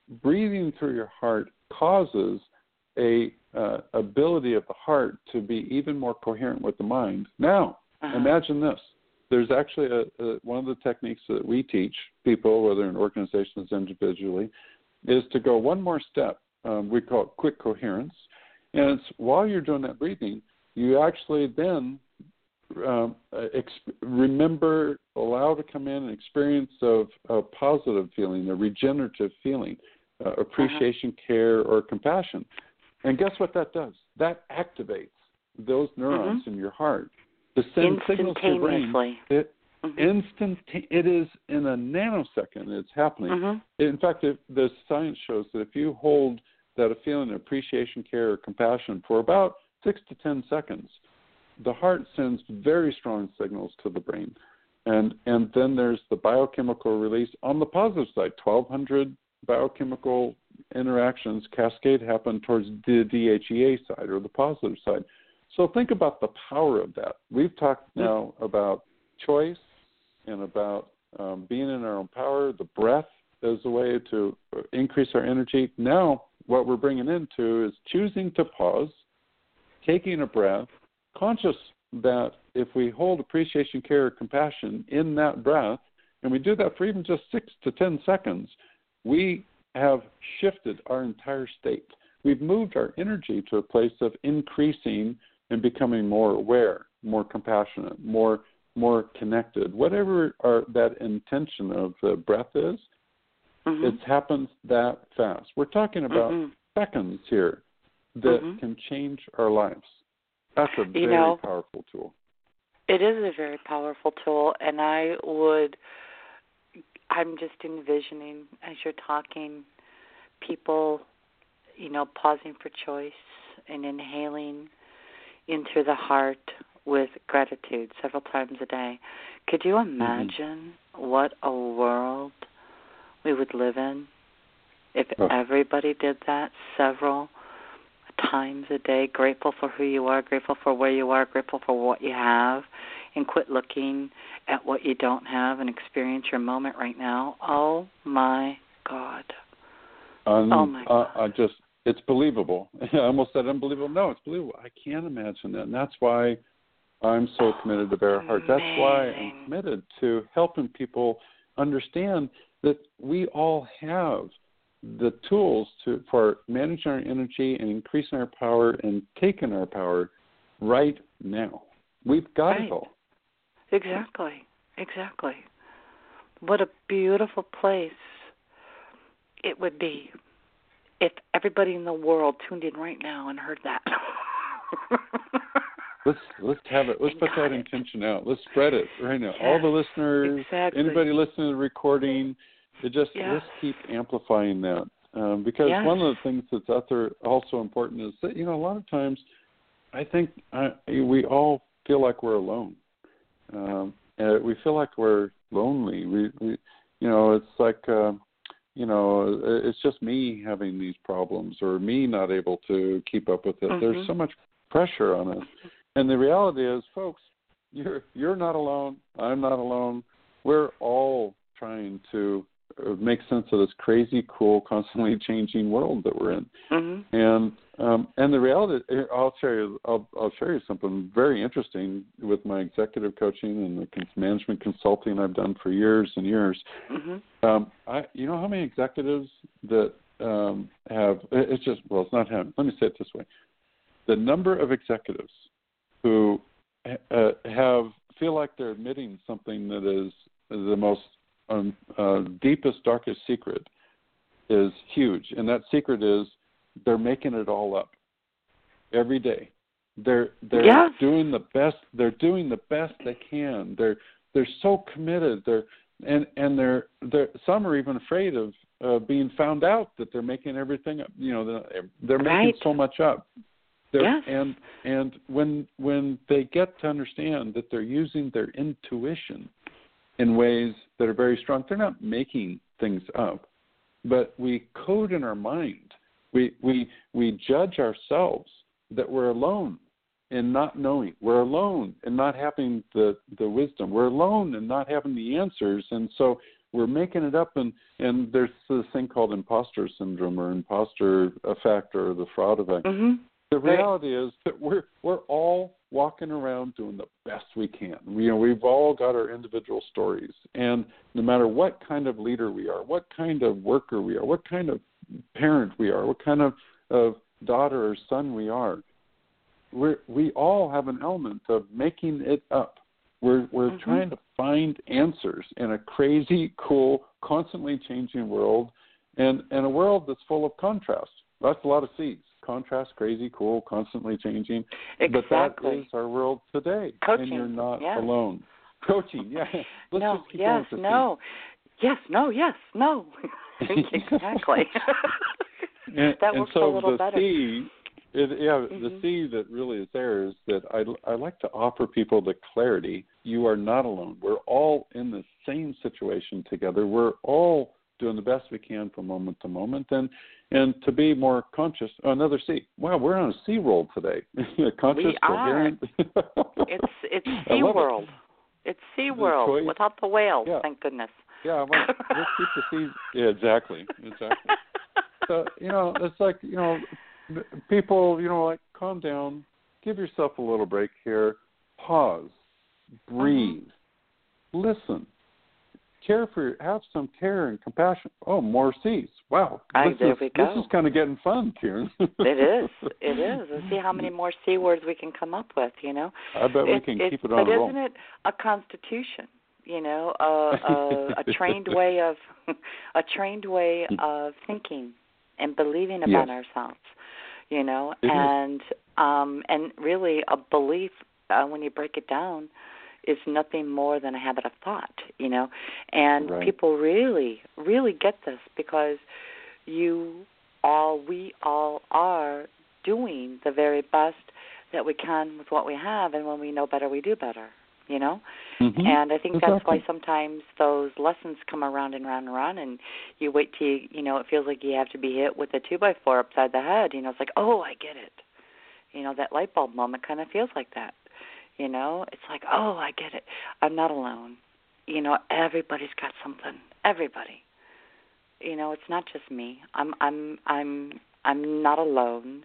Speaker 3: causes a ability of the heart to be even more coherent with the mind. Now, imagine this. There's actually one of the techniques that we teach people, whether in organizations individually, is to go one more step. We call it quick coherence. And it's while you're doing that breathing, you actually then remember, allow to come in an experience of a positive feeling, a regenerative feeling, appreciation, care, or compassion. And guess what that does? That activates those neurons in your heart to send signals to your brain. It is in a nanosecond it's happening. In fact, the science shows that if you hold that feeling of appreciation, care, or compassion for about 6 to 10 seconds, the heart sends very strong signals to the brain. And then there's the biochemical release on the positive side. 1,200 biochemical interactions cascade happen towards the DHEA side, or the positive side. So think about the power of that. We've talked now about choice and about being in our own power, the breath as a way to increase our energy. Now what we're bringing into is choosing to pause, taking a breath, conscious that if we hold appreciation, care, or compassion in that breath, and we do that for even just 6 to 10 seconds, we have shifted our entire state. We've moved our energy to a place of increasing and becoming more aware, more compassionate, more connected. Whatever that intention of the breath is, it happens that fast. We're talking about seconds here that can change our lives. That's a very powerful tool.
Speaker 2: It is a very powerful tool, and I'm just envisioning, as you're talking, people, pausing for choice and inhaling into the heart with gratitude several times a day. Could you imagine what a world we would live in if everybody did that several times a day? Grateful for who you are, grateful for where you are, grateful for what you have, and quit looking at what you don't have and experience your moment right now. Oh my God. Oh my God.
Speaker 3: It's believable. I almost said unbelievable. No, it's believable. I can't imagine that. And that's why I'm so committed to Bear Heart. That's why I'm committed to helping people understand that we all have the tools for managing our energy and increasing our power and taking our power right now. We've got it all.
Speaker 2: Exactly. What a beautiful place it would be if everybody in the world tuned in right now and heard that.
Speaker 3: Let's have it. Let's put that intention out. Let's spread it right now. All the listeners, anybody listening to the recording, let's keep amplifying that. Because one of the things that's out there also important is that, a lot of times I think we all feel like we're alone. We feel like we're lonely. We it's like, it's just me having these problems or me not able to keep up with it. There's so much pressure on us. And the reality is, folks, you're not alone. I'm not alone. We're all trying to make sense of this crazy, cool, constantly changing world that we're in. And the reality, I'll share you something very interesting with my executive coaching and the management consulting I've done for years and years. You know how many executives that it's not him. Let me say it this way. The number of executives who feel like they're admitting something that is the most deepest, darkest secret is huge. And that secret is they're making it all up every day. They're
Speaker 2: Yes.
Speaker 3: doing the best. They're doing the best they can. They're so committed. They're some are even afraid of being found out that they're making everything up. They're making
Speaker 2: Right.
Speaker 3: so much up.
Speaker 2: Yes.
Speaker 3: And when they get to understand that they're using their intuition in ways that are very strong, they're not making things up, but we code in our mind. We judge ourselves that we're alone in not knowing. We're alone in not having the wisdom. We're alone in not having the answers, and so we're making it up. And there's this thing called imposter syndrome or imposter effect or the fraud effect.
Speaker 2: Mm-hmm.
Speaker 3: The reality is that we're all walking around doing the best we can. We've all got our individual stories, and no matter what kind of leader we are, what kind of worker we are, what kind of parent we are, what kind of daughter or son we are, we all have an element of making it up. We're
Speaker 2: Mm-hmm.
Speaker 3: trying to find answers in a crazy, cool, constantly changing world, and a world that's full of contrast. That's a lot of C's. Contrast, crazy, cool, constantly changing.
Speaker 2: Exactly.
Speaker 3: But that is our world today.
Speaker 2: Coaching.
Speaker 3: And you're not
Speaker 2: Yeah.
Speaker 3: alone. Coaching, yeah. Let's
Speaker 2: No,
Speaker 3: just keep
Speaker 2: yes,
Speaker 3: going with the
Speaker 2: no. Yes, no, yes, no. Exactly. That works
Speaker 3: so
Speaker 2: a little
Speaker 3: the
Speaker 2: better.
Speaker 3: C,
Speaker 2: Mm-hmm.
Speaker 3: the C that really is there is that I like to offer people the clarity. You are not alone. We're all in the same situation together. We're all doing the best we can from moment to moment, and to be more conscious. Another C. Wow, we're on a C roll today. Conscious,
Speaker 2: We are.
Speaker 3: coherent.
Speaker 2: It's Sea World. It's Sea World without the whales.
Speaker 3: Yeah.
Speaker 2: Thank goodness.
Speaker 3: Yeah, well, let's keep the C's. Yeah, exactly. So it's like people like calm down, give yourself a little break here, pause, breathe, listen. Have some care and compassion. Oh, more C's. Wow.
Speaker 2: There we go.
Speaker 3: This is kind of getting fun, Karen.
Speaker 2: It is. And see how many more C words we can come up with,
Speaker 3: I bet we can keep it on
Speaker 2: But
Speaker 3: roll.
Speaker 2: isn't it a constitution, a trained way of thinking and believing about ourselves, and really a belief, when you break it down, is nothing more than a habit of thought, and
Speaker 3: right.
Speaker 2: People really, really get this because we all are doing the very best that we can with what we have, and when we know better, we do better,
Speaker 3: Mm-hmm.
Speaker 2: And I think
Speaker 3: exactly.
Speaker 2: that's why sometimes those lessons come around and around and around, and you wait till, it feels like you have to be hit with a 2x4 upside the head, it's like, oh, I get it. That light bulb moment kind of feels like that. It's like, oh, I get it. I'm not alone. Everybody's got something. Everybody. It's not just me. I'm not alone.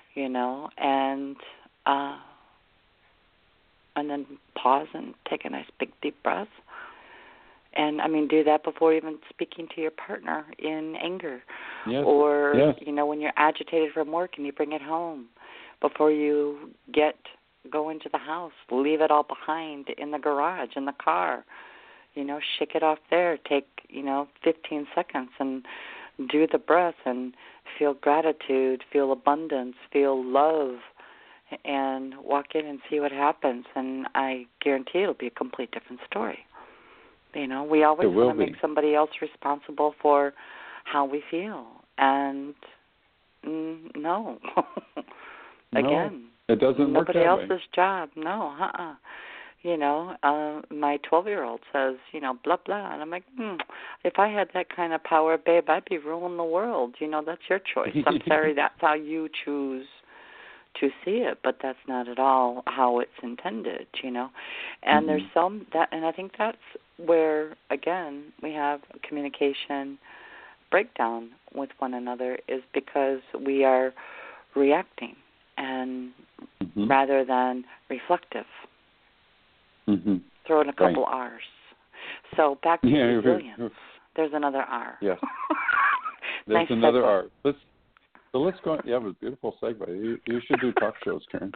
Speaker 2: And then pause and take a nice big deep breath. And do that before even speaking to your partner in anger, or when you're agitated from work and you bring it home. Before you go into the house, leave it all behind in the garage, in the car. Shake it off there. Take 15 seconds and do the breath and feel gratitude, feel abundance, feel love, and walk in and see what happens. And I guarantee it'll be a complete different story. We always want to make somebody else responsible for how we feel, and no. Again,
Speaker 3: it doesn't work that way.
Speaker 2: Nobody else's job. No, my 12-year-old says, blah, blah. And I'm like, if I had that kind of power, babe, I'd be ruling the world. That's your choice. I'm sorry, that's how you choose to see it, but that's not at all how it's intended, And there's and I think that's where, again, we have a communication breakdown with one another, is because we are reacting and rather than reflective. Throw in a couple R's. So back to resilience. There's another R.
Speaker 3: Yes.
Speaker 2: There's
Speaker 3: nice another R. Let's go. Yeah, it was a beautiful segue. You should do talk shows, Karen.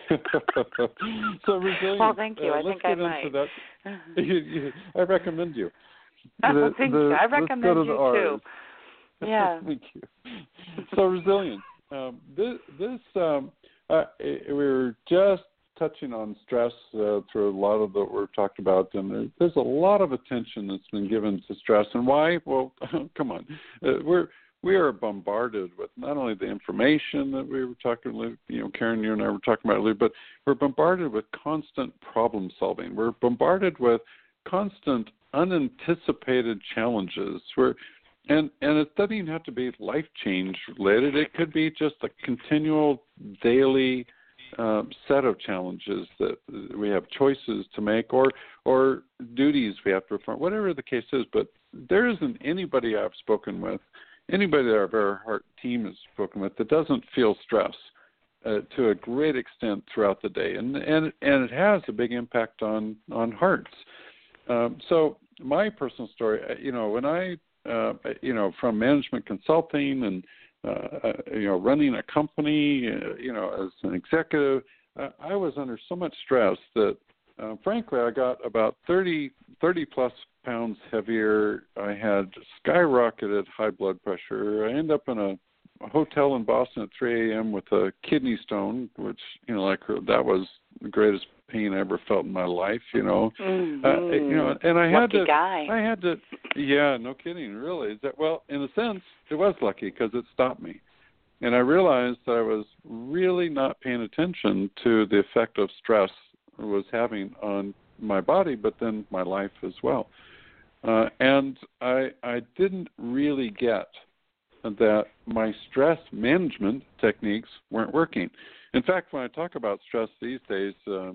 Speaker 3: So resilience.
Speaker 2: Well, thank you. I think I might.
Speaker 3: I recommend you.
Speaker 2: Thank you. I recommend you too. Yeah.
Speaker 3: Thank you. So resilience. we were just touching on stress through a lot of what we've talked about, and there's a lot of attention that's been given to stress. And why? Well, come on, we are bombarded with not only the information that we were talking, Karen, you and I were talking about, but we're bombarded with constant problem solving. We're bombarded with constant unanticipated challenges. And it doesn't even have to be life change related. It could be just a continual daily set of challenges that we have choices to make, or duties we have to perform, whatever the case is. But there isn't anybody I've spoken with, anybody that our Vera Heart team has spoken with, that doesn't feel stress to a great extent throughout the day, and it has a big impact on hearts. So my personal story, when I from management consulting and running a company, as an executive, I was under so much stress that, frankly, I got about 30 plus pounds heavier. I had skyrocketed high blood pressure. I ended up in a hotel in Boston at 3 a.m. with a kidney stone, which, that was the greatest pain I ever felt in my life,
Speaker 2: Mm-hmm.
Speaker 3: And I had
Speaker 2: lucky
Speaker 3: to, yeah, no kidding, really. Well, in a sense, it was lucky because it stopped me. And I realized that I was really not paying attention to the effect of stress it was having on my body, but then my life as well. And I didn't really get that my stress management techniques weren't working. In fact, when I talk about stress these days,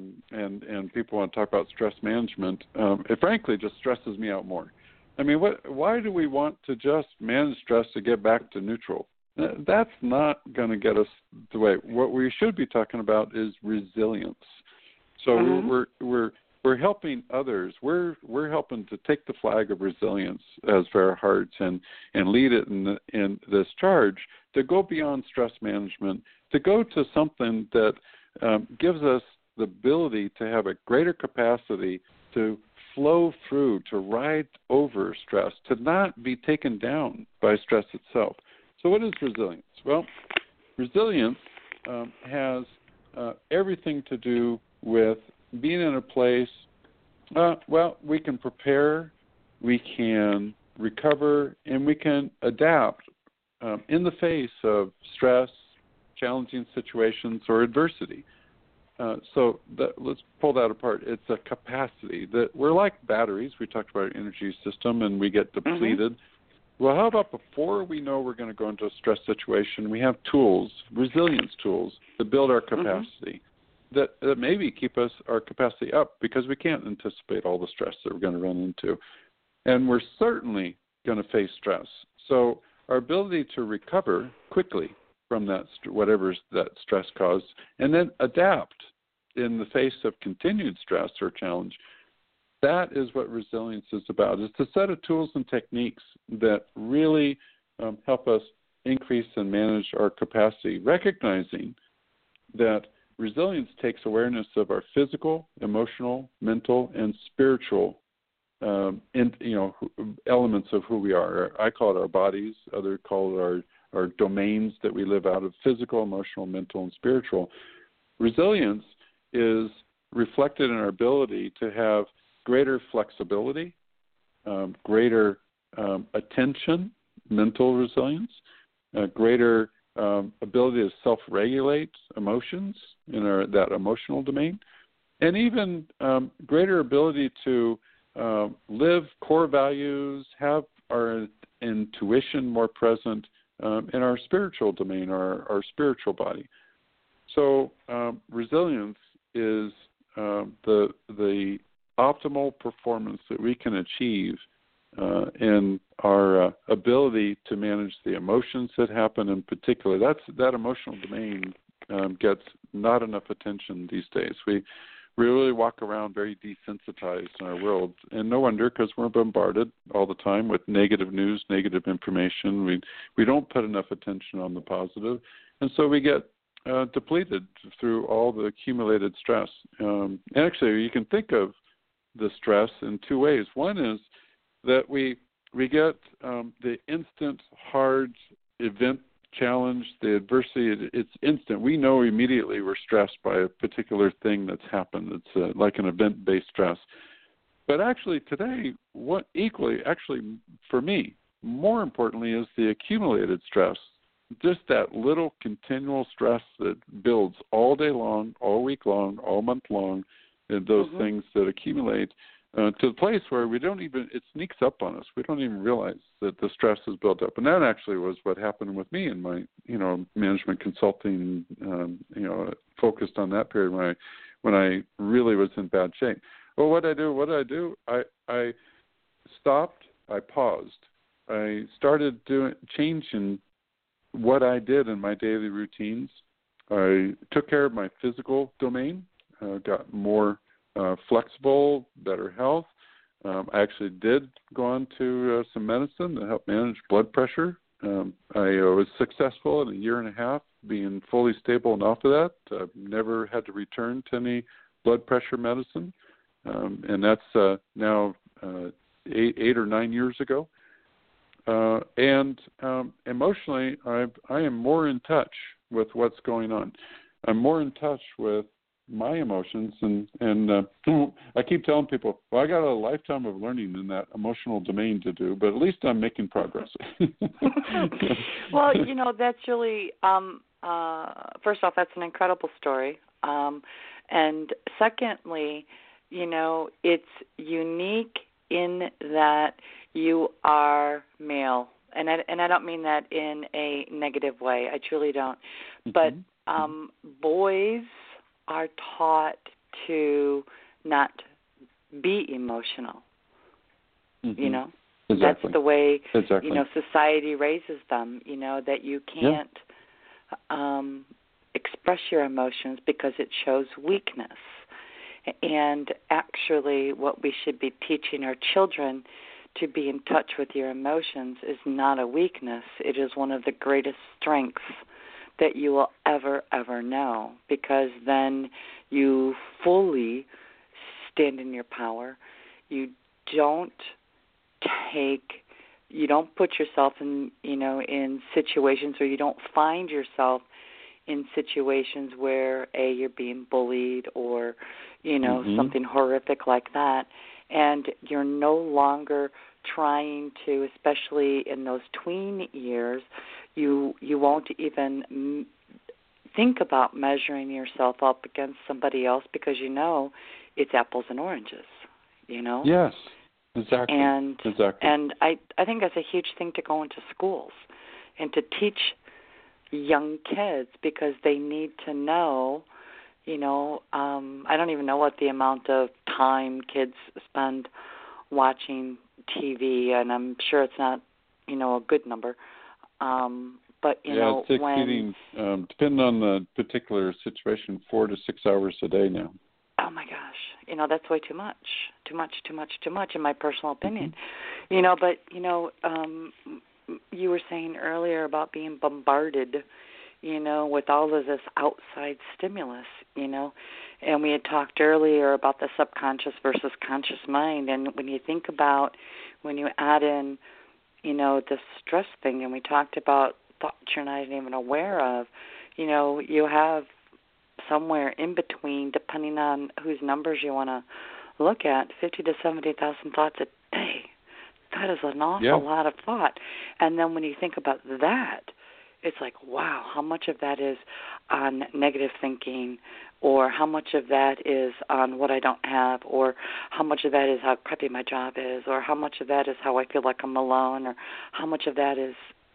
Speaker 3: and people want to talk about stress management, it frankly just stresses me out more. I mean, why do we want to just manage stress to get back to neutral? That's not going to get us the way. What we should be talking about is resilience. So
Speaker 2: Mm-hmm.
Speaker 3: we're helping others. We're helping to take the flag of resilience as Vera Heart and lead it in this charge to go beyond stress management, to go to something that gives us the ability to have a greater capacity to flow through, to ride over stress, to not be taken down by stress itself. So what is resilience? Well, resilience has everything to do with being in a place, we can prepare, we can recover, and we can adapt in the face of stress, challenging situations, or adversity. So let's pull that apart. It's a capacity that we're like batteries. We talked about our energy system, and we get depleted. Mm-hmm. Well, how about before we know we're going to go into a stress situation, we have tools, resilience tools, to build our capacity that maybe keep our capacity up because we can't anticipate all the stress that we're going to run into. And we're certainly going to face stress. So our ability to recover quickly from that, whatever that stress caused, and then adapt in the face of continued stress or challenge, that is what resilience is about. It's a set of tools and techniques that really help us increase and manage our capacity, recognizing that resilience takes awareness of our physical, emotional, mental, and spiritual elements of who we are. I call it our bodies. Others call it our domains that we live out of: physical, emotional, mental, and spiritual. Resilience is reflected in our ability to have greater flexibility, greater attention, mental resilience, greater ability to self-regulate emotions in that emotional domain, and even greater ability to live core values, have our intuition more present in our spiritual domain, our spiritual body. So resilience is the optimal performance that we can achieve in our ability to manage the emotions that happen. In particular, that emotional domain gets not enough attention these days. We really walk around very desensitized in our world, and no wonder, because we're bombarded all the time with negative news, negative information. We don't put enough attention on the positive, and so we get depleted through all the accumulated stress. Actually, you can think of the stress in two ways. One is that we get the instant, hard, event challenge, the adversity, it's instant. We know immediately we're stressed by a particular thing that's happened. It's like an event-based stress. But actually today, what equally, actually for me, more importantly, is the accumulated stress. Just that little continual stress that builds all day long, all week long, all month long, and those things that accumulate to the place where we don't even, it sneaks up on us. We don't even realize that the stress is built up. And that actually was what happened with me in my, management consulting, focused on that period when I really was in bad shape. Well, what did I do? I stopped, I paused. I started changing what I did in my daily routines. I took care of my physical domain, got more flexible, better health. I actually did go on to some medicine to help manage blood pressure. I was successful in a year and a half being fully stable and off of that. I've never had to return to any blood pressure medicine, and that's now 8 or 9 years ago. And emotionally, I am more in touch with what's going on. I'm more in touch with my emotions, and I keep telling people, well, I got a lifetime of learning in that emotional domain to do, but at least I'm making progress.
Speaker 2: Well, that's really, first off, that's an incredible story. And secondly, it's unique in that you are male. And I don't mean that in a negative way. I truly don't. But boys are taught to not be emotional.
Speaker 3: Exactly.
Speaker 2: That's the way society raises them. That you can't express your emotions because it shows weakness. And actually, what we should be teaching our children to be in touch with your emotions is not a weakness. It is one of the greatest strengths that you will ever, ever know, because then you fully stand in your power. You don't put yourself in, in situations, or you don't find yourself in situations where, you're being bullied or, something horrific like that. And you're no longer trying to, especially in those tween years, you won't even think about measuring yourself up against somebody else because it's apples and oranges,
Speaker 3: Yes, exactly.
Speaker 2: And I think that's a huge thing to go into schools and to teach young kids, because they need to know, I don't even know what the amount of time kids spend watching TV, and I'm sure it's not, a good number. But,
Speaker 3: it's exceeding, depending on the particular situation, 4 to 6 hours a day now.
Speaker 2: Oh, my gosh. That's way too much, in my personal opinion. But, you were saying earlier about being bombarded, with all of this outside stimulus, and we had talked earlier about the subconscious versus conscious mind. And when you think about, when you add in, the stress thing, and we talked about thoughts you're not even aware of, you have somewhere in between, depending on whose numbers you want to look at, 50 to 70,000 thoughts a day. That is an awful lot of thought. And then when you think about that, it's like, wow, how much of that is on negative thinking, or how much of that is on what I don't have, or how much of that is how crappy my job is, or how much of that is how I feel like I'm alone, or how much of that is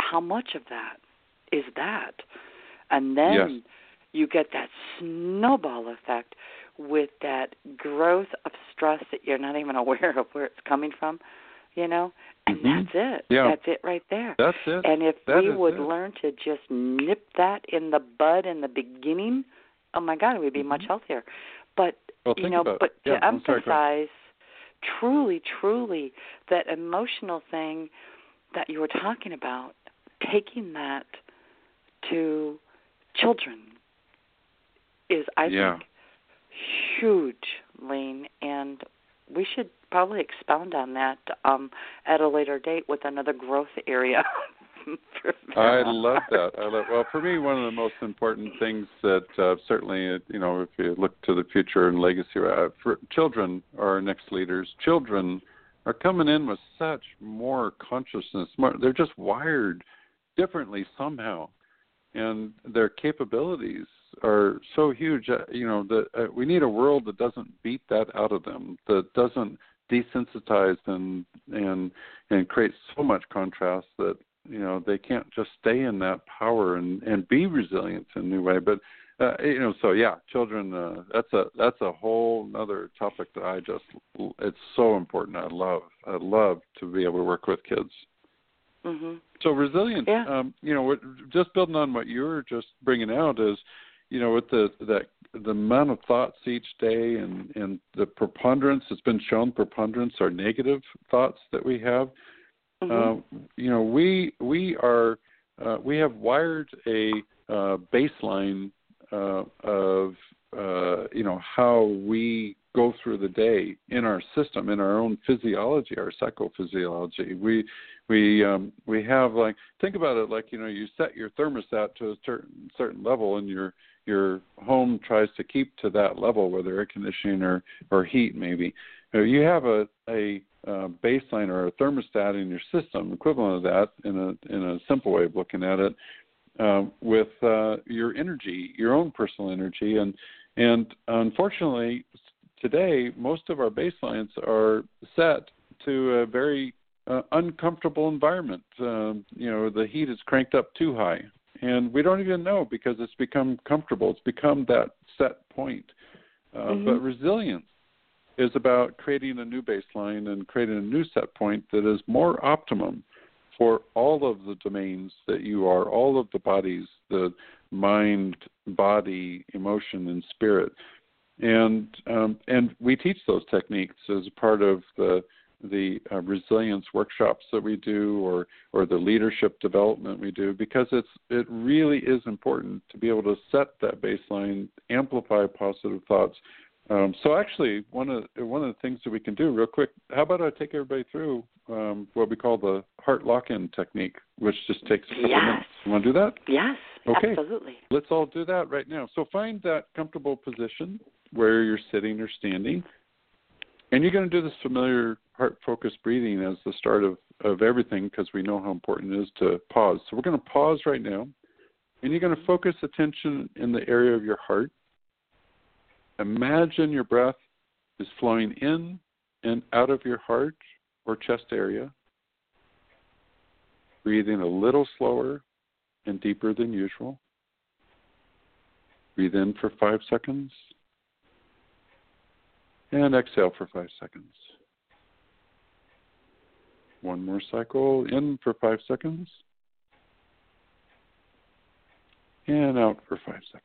Speaker 2: that. And then you get that snowball effect with that growth of stress that you're not even aware of where it's coming from, and that's it.
Speaker 3: Yeah.
Speaker 2: That's it right there.
Speaker 3: That's it.
Speaker 2: And if we would learn to just nip that in the bud in the beginning, oh my God, we'd be much healthier. But to emphasize truly, that emotional thing that you were talking about, taking that to children is, I think, huge, Lane, and we should probably expound on that at a later date with another growth area
Speaker 3: I love that. Well, for me, one of the most important things that certainly, if you look to the future and legacy, for children are our next leaders. Children are coming in with such more consciousness. They're just wired differently somehow, and their capabilities are so huge. We need a world that doesn't beat that out of them, that doesn't desensitize and create so much contrast that they can't just stay in that power and be resilient in a new way. But children. That's a whole other topic that it's so important. I love to be able to work with kids.
Speaker 2: Mm-hmm.
Speaker 3: So resilience.
Speaker 2: Yeah.
Speaker 3: Just building on what you were just bringing out is, with the amount of thoughts each day and the preponderance, it's been shown preponderance are negative thoughts that we have.
Speaker 2: Mm-hmm.
Speaker 3: We have wired a baseline of how we go through the day in our system, in our own physiology, our psychophysiology. We have, like, think about it like, you set your thermostat to a certain level, and your home tries to keep to that level, whether air conditioning or heat maybe. You have a baseline or a thermostat in your system, equivalent of that in a simple way of looking at it, with your energy, your own personal energy, and unfortunately today most of our baselines are set to a very uncomfortable environment. The heat is cranked up too high, and we don't even know because it's become comfortable. It's become that set point. But resilience is about creating a new baseline and creating a new set point that is more optimum for all of the domains that you are, all of the bodies, the mind, body, emotion, and spirit. And we teach those techniques as part of the resilience workshops that we do, or the leadership development we do, because it really is important to be able to set that baseline, amplify positive thoughts. So actually, one of the things that we can do real quick, how about I take everybody through what we call the heart lock-in technique, which just takes a couple minutes. You want to do that?
Speaker 2: Yes,
Speaker 3: okay.
Speaker 2: Absolutely.
Speaker 3: Let's all do that right now. So find that comfortable position where you're sitting or standing, and you're going to do this familiar heart-focused breathing as the start of everything, because we know how important it is to pause. So we're going to pause right now, and you're going to focus attention in the area of your heart. Imagine your breath is flowing in and out of your heart or chest area, breathing a little slower and deeper than usual. Breathe in for 5 seconds and exhale for 5 seconds. One more cycle, in for 5 seconds and out for 5 seconds.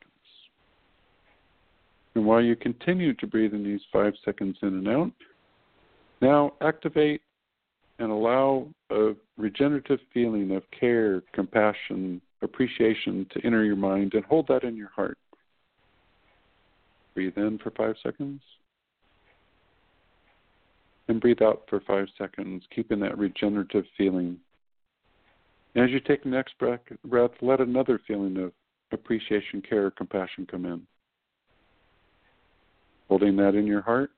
Speaker 3: And while you continue to breathe in these 5 seconds in and out, now activate and allow a regenerative feeling of care, compassion, appreciation to enter your mind, and hold that in your heart. Breathe in for 5 seconds and breathe out for 5 seconds, keeping that regenerative feeling. As you take the next breath, let another feeling of appreciation, care, compassion come in. Holding that in your heart,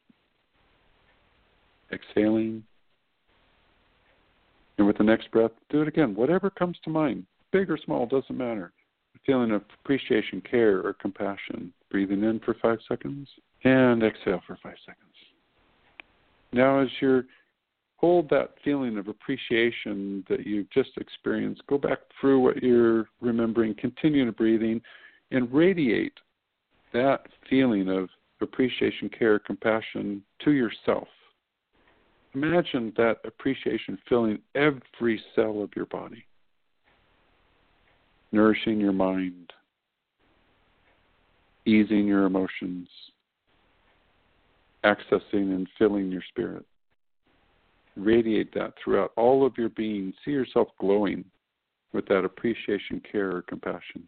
Speaker 3: exhaling, and with the next breath, do it again. Whatever comes to mind, big or small, doesn't matter. A feeling of appreciation, care, or compassion. Breathing in for 5 seconds and exhale for 5 seconds. Now, as you hold that feeling of appreciation that you've just experienced, go back through what you're remembering, continue to breathing, and radiate that feeling of appreciation, care, compassion to yourself. Imagine that appreciation filling every cell of your body, nourishing your mind, easing your emotions, accessing and filling your spirit. Radiate that throughout all of your being. See yourself glowing with that appreciation, care, or compassion.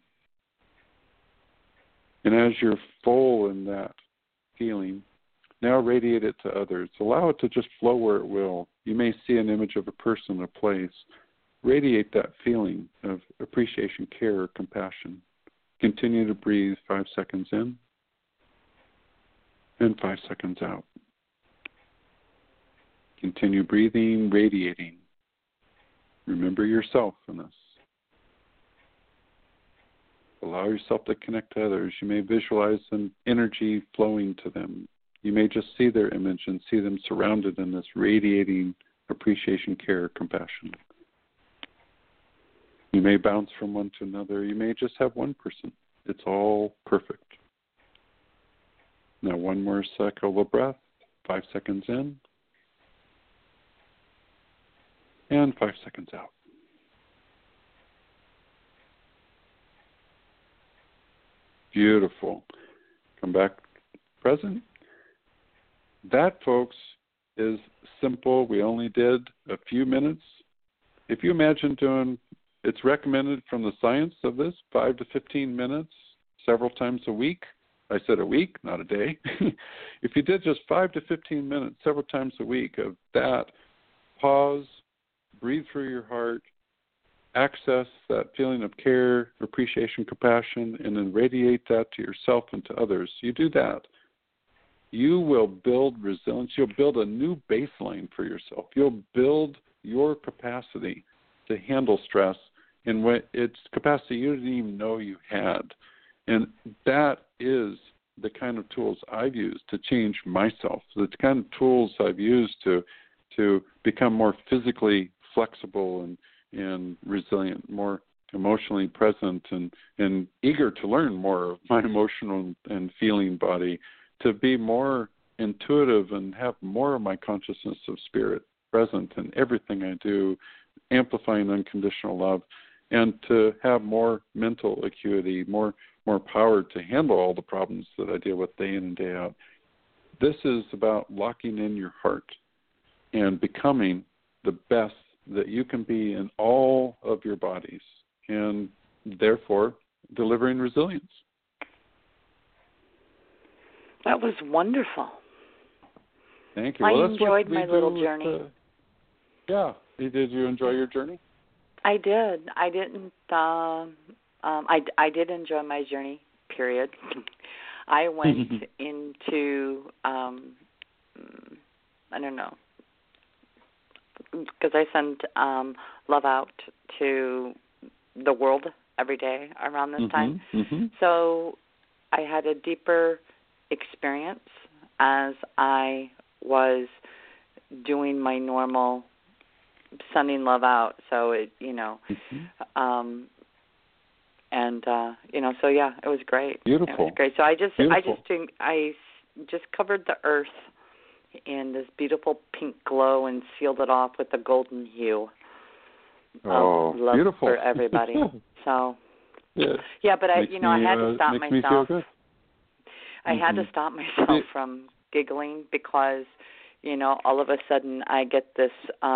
Speaker 3: And as you're full in that feeling, now radiate it to others. Allow it to just flow where it will. You may see an image of a person, a place, radiate that feeling of appreciation, care, or compassion. Continue to breathe 5 seconds in and 5 seconds out. Continue breathing, radiating. Remember yourself in this. Allow yourself to connect to others. You may visualize an energy flowing to them. You may just see their image and see them surrounded in this radiating appreciation, care, compassion. You may bounce from one to another. You may just have one person. It's all perfect. Now one more cycle of breath. 5 seconds in. And 5 seconds out. Beautiful. Come back present. That, folks, is simple. We only did a few minutes. If you imagine doing, it's recommended from the science of this, 5 to 15 minutes, several times a week. I said a week, not a day. If you did just 5 to 15 minutes, several times a week of that, pause, breathe through your heart, access that feeling of care, appreciation, compassion, and then radiate that to yourself and to others. You do that, you will build resilience. You'll build a new baseline for yourself. You'll build your capacity to handle stress in its capacity you didn't even know you had. And that is the kind of tools I've used to change myself. The kind of tools I've used to become more physically flexible and resilient, more emotionally present and eager to learn more of my emotional and feeling body, to be more intuitive and have more of my consciousness of spirit present in everything I do, amplifying unconditional love, and to have more mental acuity, more power to handle all the problems that I deal with day in and day out. This is about locking in your heart and becoming the best that you can be in all of your bodies, and therefore delivering resilience.
Speaker 2: That was wonderful.
Speaker 3: Thank you.
Speaker 2: I
Speaker 3: well,
Speaker 2: enjoyed my little journey.
Speaker 3: Yeah. Did you enjoy your journey?
Speaker 2: I did. I didn't. I did enjoy my journey. Period. I went into. I don't know. Because I send love out to the world every day around this time. Mm-hmm. So I had a deeper experience as I was doing my normal sending love out. So it, so yeah, it was great.
Speaker 3: Beautiful.
Speaker 2: It was great. So I just covered the earth in this beautiful pink glow and sealed it off with a golden hue of love
Speaker 3: beautiful.
Speaker 2: For everybody. So,
Speaker 3: yeah,
Speaker 2: but I had to stop myself.
Speaker 3: Me feel good.
Speaker 2: I had to stop myself from giggling because, all of a sudden I get this,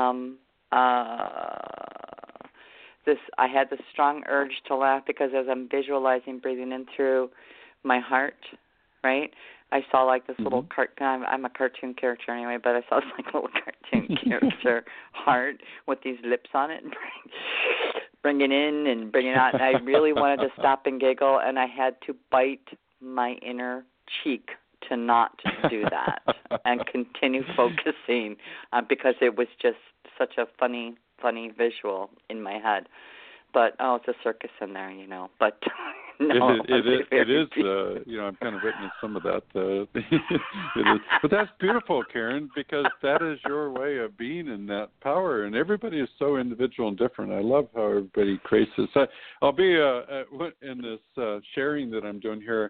Speaker 2: I had this strong urge to laugh because as I'm visualizing breathing in through my heart, right? I saw like this little I'm a cartoon character anyway, but I saw this like little cartoon character heart with these lips on it, and bring it in and bring it out. And I really wanted to stop and giggle, and I had to bite my inner cheek to not do that and continue focusing because it was just such a funny visual in my head. But it's a circus in there, But no,
Speaker 3: it is. I've kind of witnessed some of that. It is. But that's beautiful, Karen, because that is your way of being in that power, and everybody is so individual and different. I love how everybody creates this. I'll be in this sharing that I'm doing here.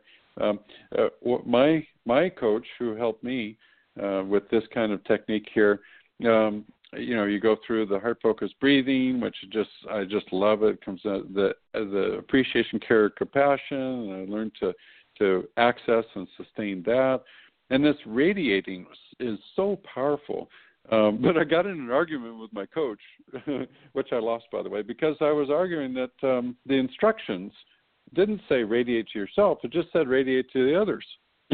Speaker 3: My coach, who helped me with this kind of technique here. You go through the heart-focused breathing, which I just love it. It comes out the appreciation, care, compassion, and I learned to access and sustain that. And this radiating is so powerful. But I got in an argument with my coach, which I lost, by the way, because I was arguing that the instructions didn't say radiate to yourself. It just said radiate to the others.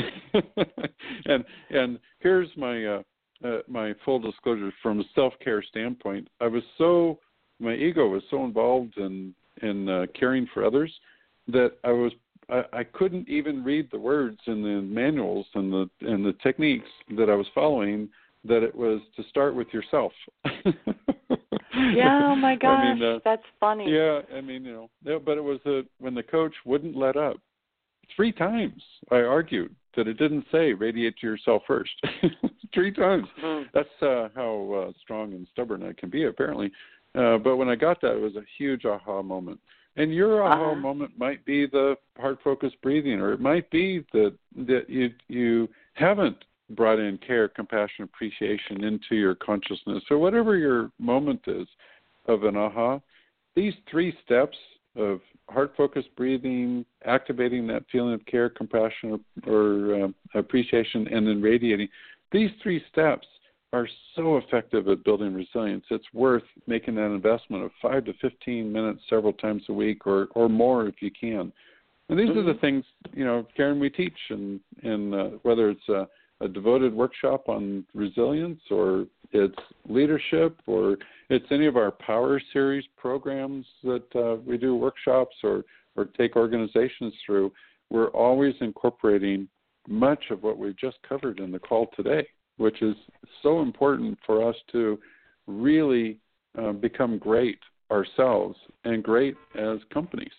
Speaker 3: and here's my full disclosure from a self-care standpoint. I was so my ego was so involved in caring for others that I couldn't even read the words in the manuals and the techniques that I was following, that it was to start with yourself.
Speaker 2: Yeah, oh my gosh, that's funny.
Speaker 3: Yeah, I mean, but it was when the coach wouldn't let up. 3 times I argued that it didn't say radiate to yourself first. 3 times. Mm. That's how strong and stubborn I can be, apparently. But when I got that, it was a huge aha moment. And your aha moment might be the heart-focused breathing, or it might be that you haven't brought in care, compassion, appreciation into your consciousness. So whatever your moment is of an aha, these 3 steps of heart-focused breathing, activating that feeling of care, compassion, or appreciation, and then radiating, these 3 steps are so effective at building resilience. It's worth making that investment of 5 to 15 minutes several times a week, or more if you can. And these are the things, Karen, we teach, and whether it's a devoted workshop on resilience, or it's leadership, or it's any of our Power Series programs that we do workshops or take organizations through, we're always incorporating much of what we've just covered in the call today, which is so important for us to really become great ourselves and great as companies.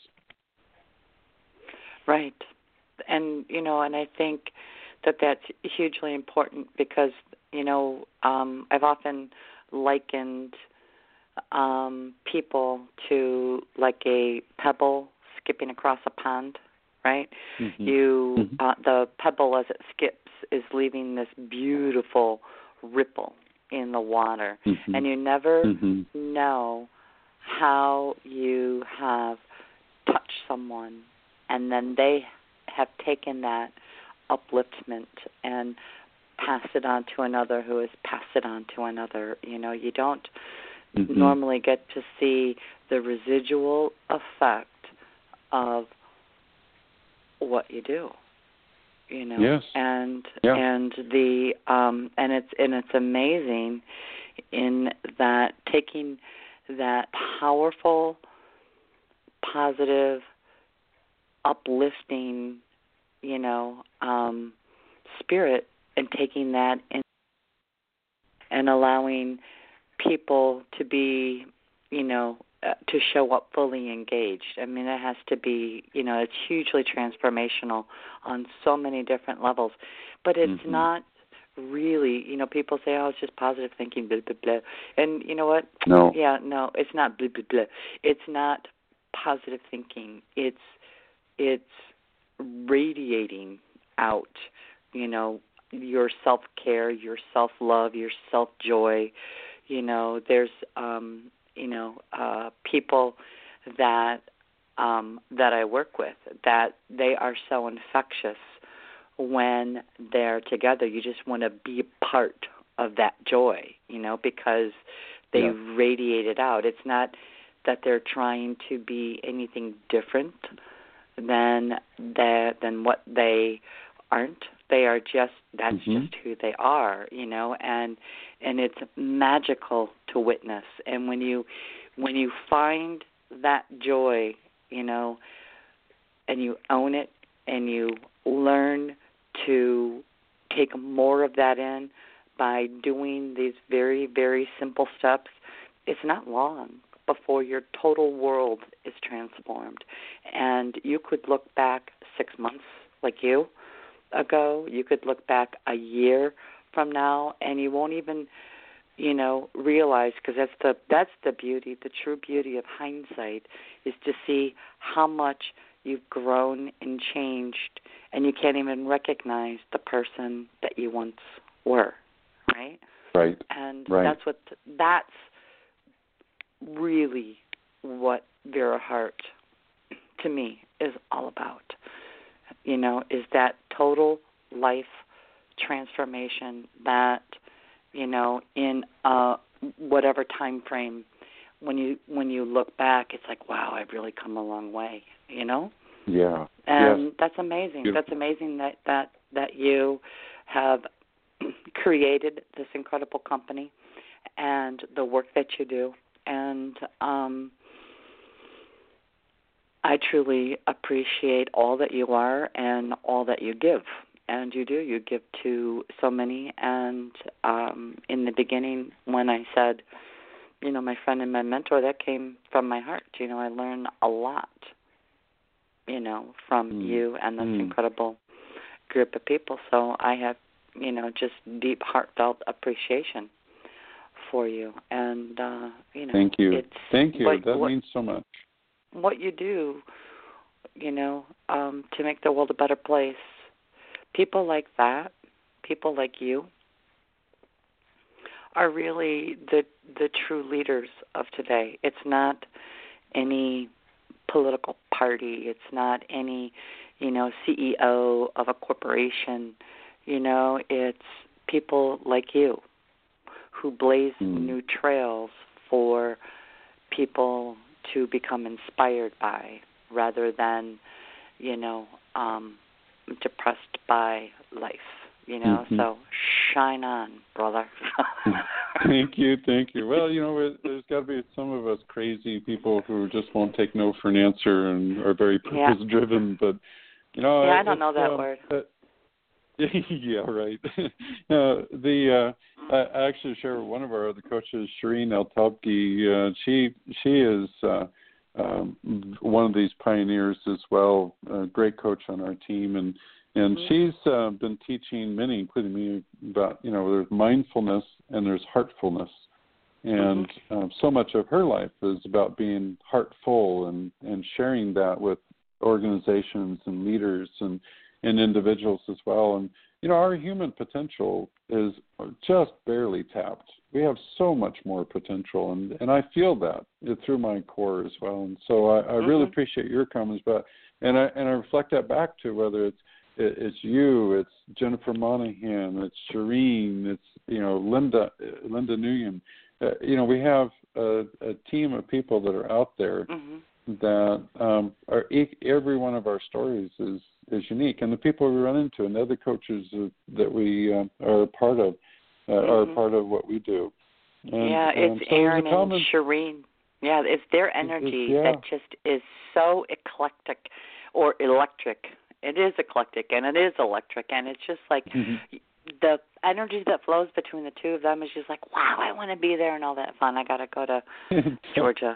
Speaker 2: Right. And, and I think that's hugely important because, I've often likened people to like a pebble skipping across a pond, right? Mm-hmm. The pebble as it skips is leaving this beautiful ripple in the water, and you never know how you have touched someone, and then they have taken that upliftment and pass it on to another who has passed it on to another. You don't normally get to see the residual effect of what you do.
Speaker 3: Yes.
Speaker 2: And the and it's amazing in that taking that powerful, positive, uplifting, spirit, and taking that in and allowing people to be, to show up fully engaged. I mean, it has to be, it's hugely transformational on so many different levels. But it's not really, people say, oh, it's just positive thinking, blah, blah, blah. And you know what?
Speaker 3: No.
Speaker 2: Yeah, no, it's not blah, blah, blah. It's not positive thinking. It's radiating out, your self-care, your self-love, your self-joy. There's, people that I work with that they are so infectious when they're together. You just want to be a part of that joy, because they radiate it out. It's not that they're trying to be anything different than what they aren't. They are just, that's just who they are, and it's magical to witness. And when you find that joy, and you own it, and you learn to take more of that in by doing these very, very simple steps, it's not long before your total world is transformed. And you could look back 6 months like you ago, you could look back a year from now, and you won't even, realize, because that's the beauty, the true beauty of hindsight, is to see how much you've grown and changed, and you can't even recognize the person that you once were, right?
Speaker 3: Right.
Speaker 2: And
Speaker 3: right.
Speaker 2: that's really what Vera Hart, to me, is all about. Is that total life transformation that, in whatever time frame, when you look back, it's like, wow, I've really come a long way,
Speaker 3: Yeah.
Speaker 2: And that's amazing. Beautiful. That's amazing that you have created this incredible company and the work that you do And I truly appreciate all that you are and all that you give. And you do. You give to so many. And in the beginning, when I said, my friend and my mentor, that came from my heart. I learned a lot, from you and this incredible group of people. So I have, just deep, heartfelt appreciation for you. And,
Speaker 3: Thank you. Thank you. That means so much.
Speaker 2: What you do, to make the world a better place. People like that, people like you, are really the true leaders of today. It's not any political party. It's not any, CEO of a corporation. It's people like you who blaze new trails for people to become inspired by, rather than, depressed by life. So shine on, brother.
Speaker 3: Thank you. Well, there's got to be some of us crazy people who just won't take no for an answer and are very purpose-driven, but,
Speaker 2: I don't know that word.
Speaker 3: Yeah, right. I actually share with one of our other coaches, Shireen El-Tabki. She is one of these pioneers as well, a great coach on our team, and she's been teaching many, including me, about there's mindfulness and there's heartfulness, and so much of her life is about being heartful and sharing that with organizations and leaders and individuals as well. And our human potential is just barely tapped. We have so much more potential, and I feel that through my core as well. And so I really appreciate your comments, and I reflect that back to whether it's you, it's Jennifer Monahan, it's Shireen, it's Linda Nguyen. We have a team of people that are out there that are every one of our stories is unique, and the people we run into and the other coaches that we are a part of are a part of what we do. And,
Speaker 2: it's
Speaker 3: so
Speaker 2: Aaron and Shireen. Yeah, it's their energy that just is so eclectic or electric. It is eclectic and it is electric, and it's just like the energy that flows between the two of them is just like, wow, I want to be there and all that fun. I got to go to Georgia.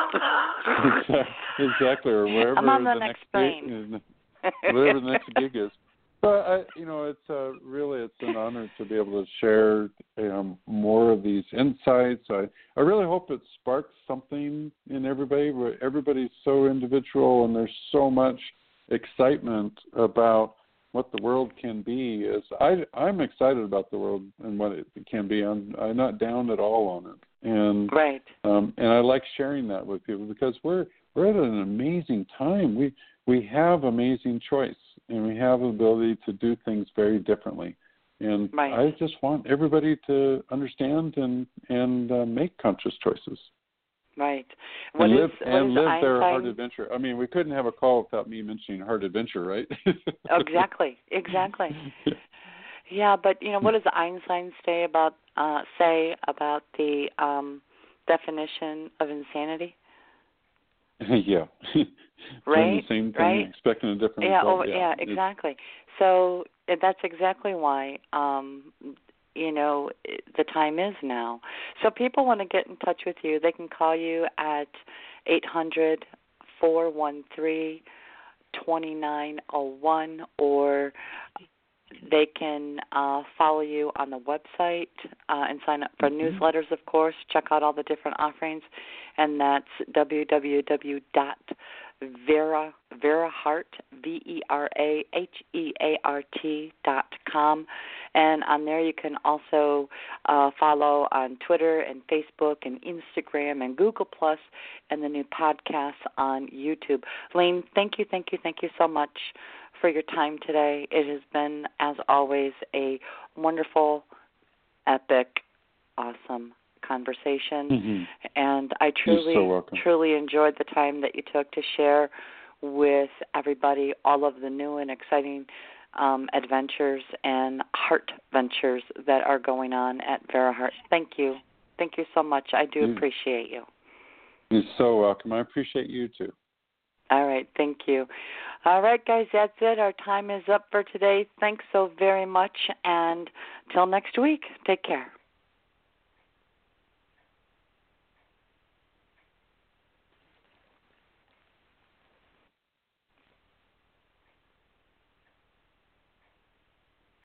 Speaker 3: Exactly, or wherever
Speaker 2: I'm on the next plane.
Speaker 3: Whatever the next gig is. But it's really an honor to be able to share more of these insights. I really hope it sparks something in everybody. Where everybody's so individual, and there's so much excitement about what the world can be. I'm excited about the world and what it can be. I'm not down at all on it, and and I like sharing that with people because we're at an amazing time. We have amazing choice, and we have the ability to do things very differently. And I just want everybody to understand and make conscious choices.
Speaker 2: Right.
Speaker 3: And live their heart adventure. I mean, we couldn't have a call without me mentioning heart adventure, right?
Speaker 2: Exactly. Yeah, but what does Einstein say about the definition of insanity?
Speaker 3: Yeah.
Speaker 2: Right.
Speaker 3: The same thing, expecting a different result.
Speaker 2: Yeah, exactly. So that's exactly why the time is now. So people want to get in touch with you. They can call you at 800-413-2901, or they can follow you on the website and sign up for newsletters, of course. Check out all the different offerings, and that's www.veraheart, VERAHEART.com. And on there you can also follow on Twitter and Facebook and Instagram and Google Plus, and the new podcasts on YouTube. Lane, thank you so much for your time today. It has been, as always, a wonderful, epic, awesome conversation, and I truly enjoyed the time that you took to share with everybody all of the new and exciting adventures and heart ventures that are going on at VeraHeart. Thank you Thank you so much. I do appreciate you.
Speaker 3: You're so welcome. I appreciate you too.
Speaker 2: All right. Thank you. All right, guys, that's it. Our time is up for today. Thanks so very much. And till next week, take care.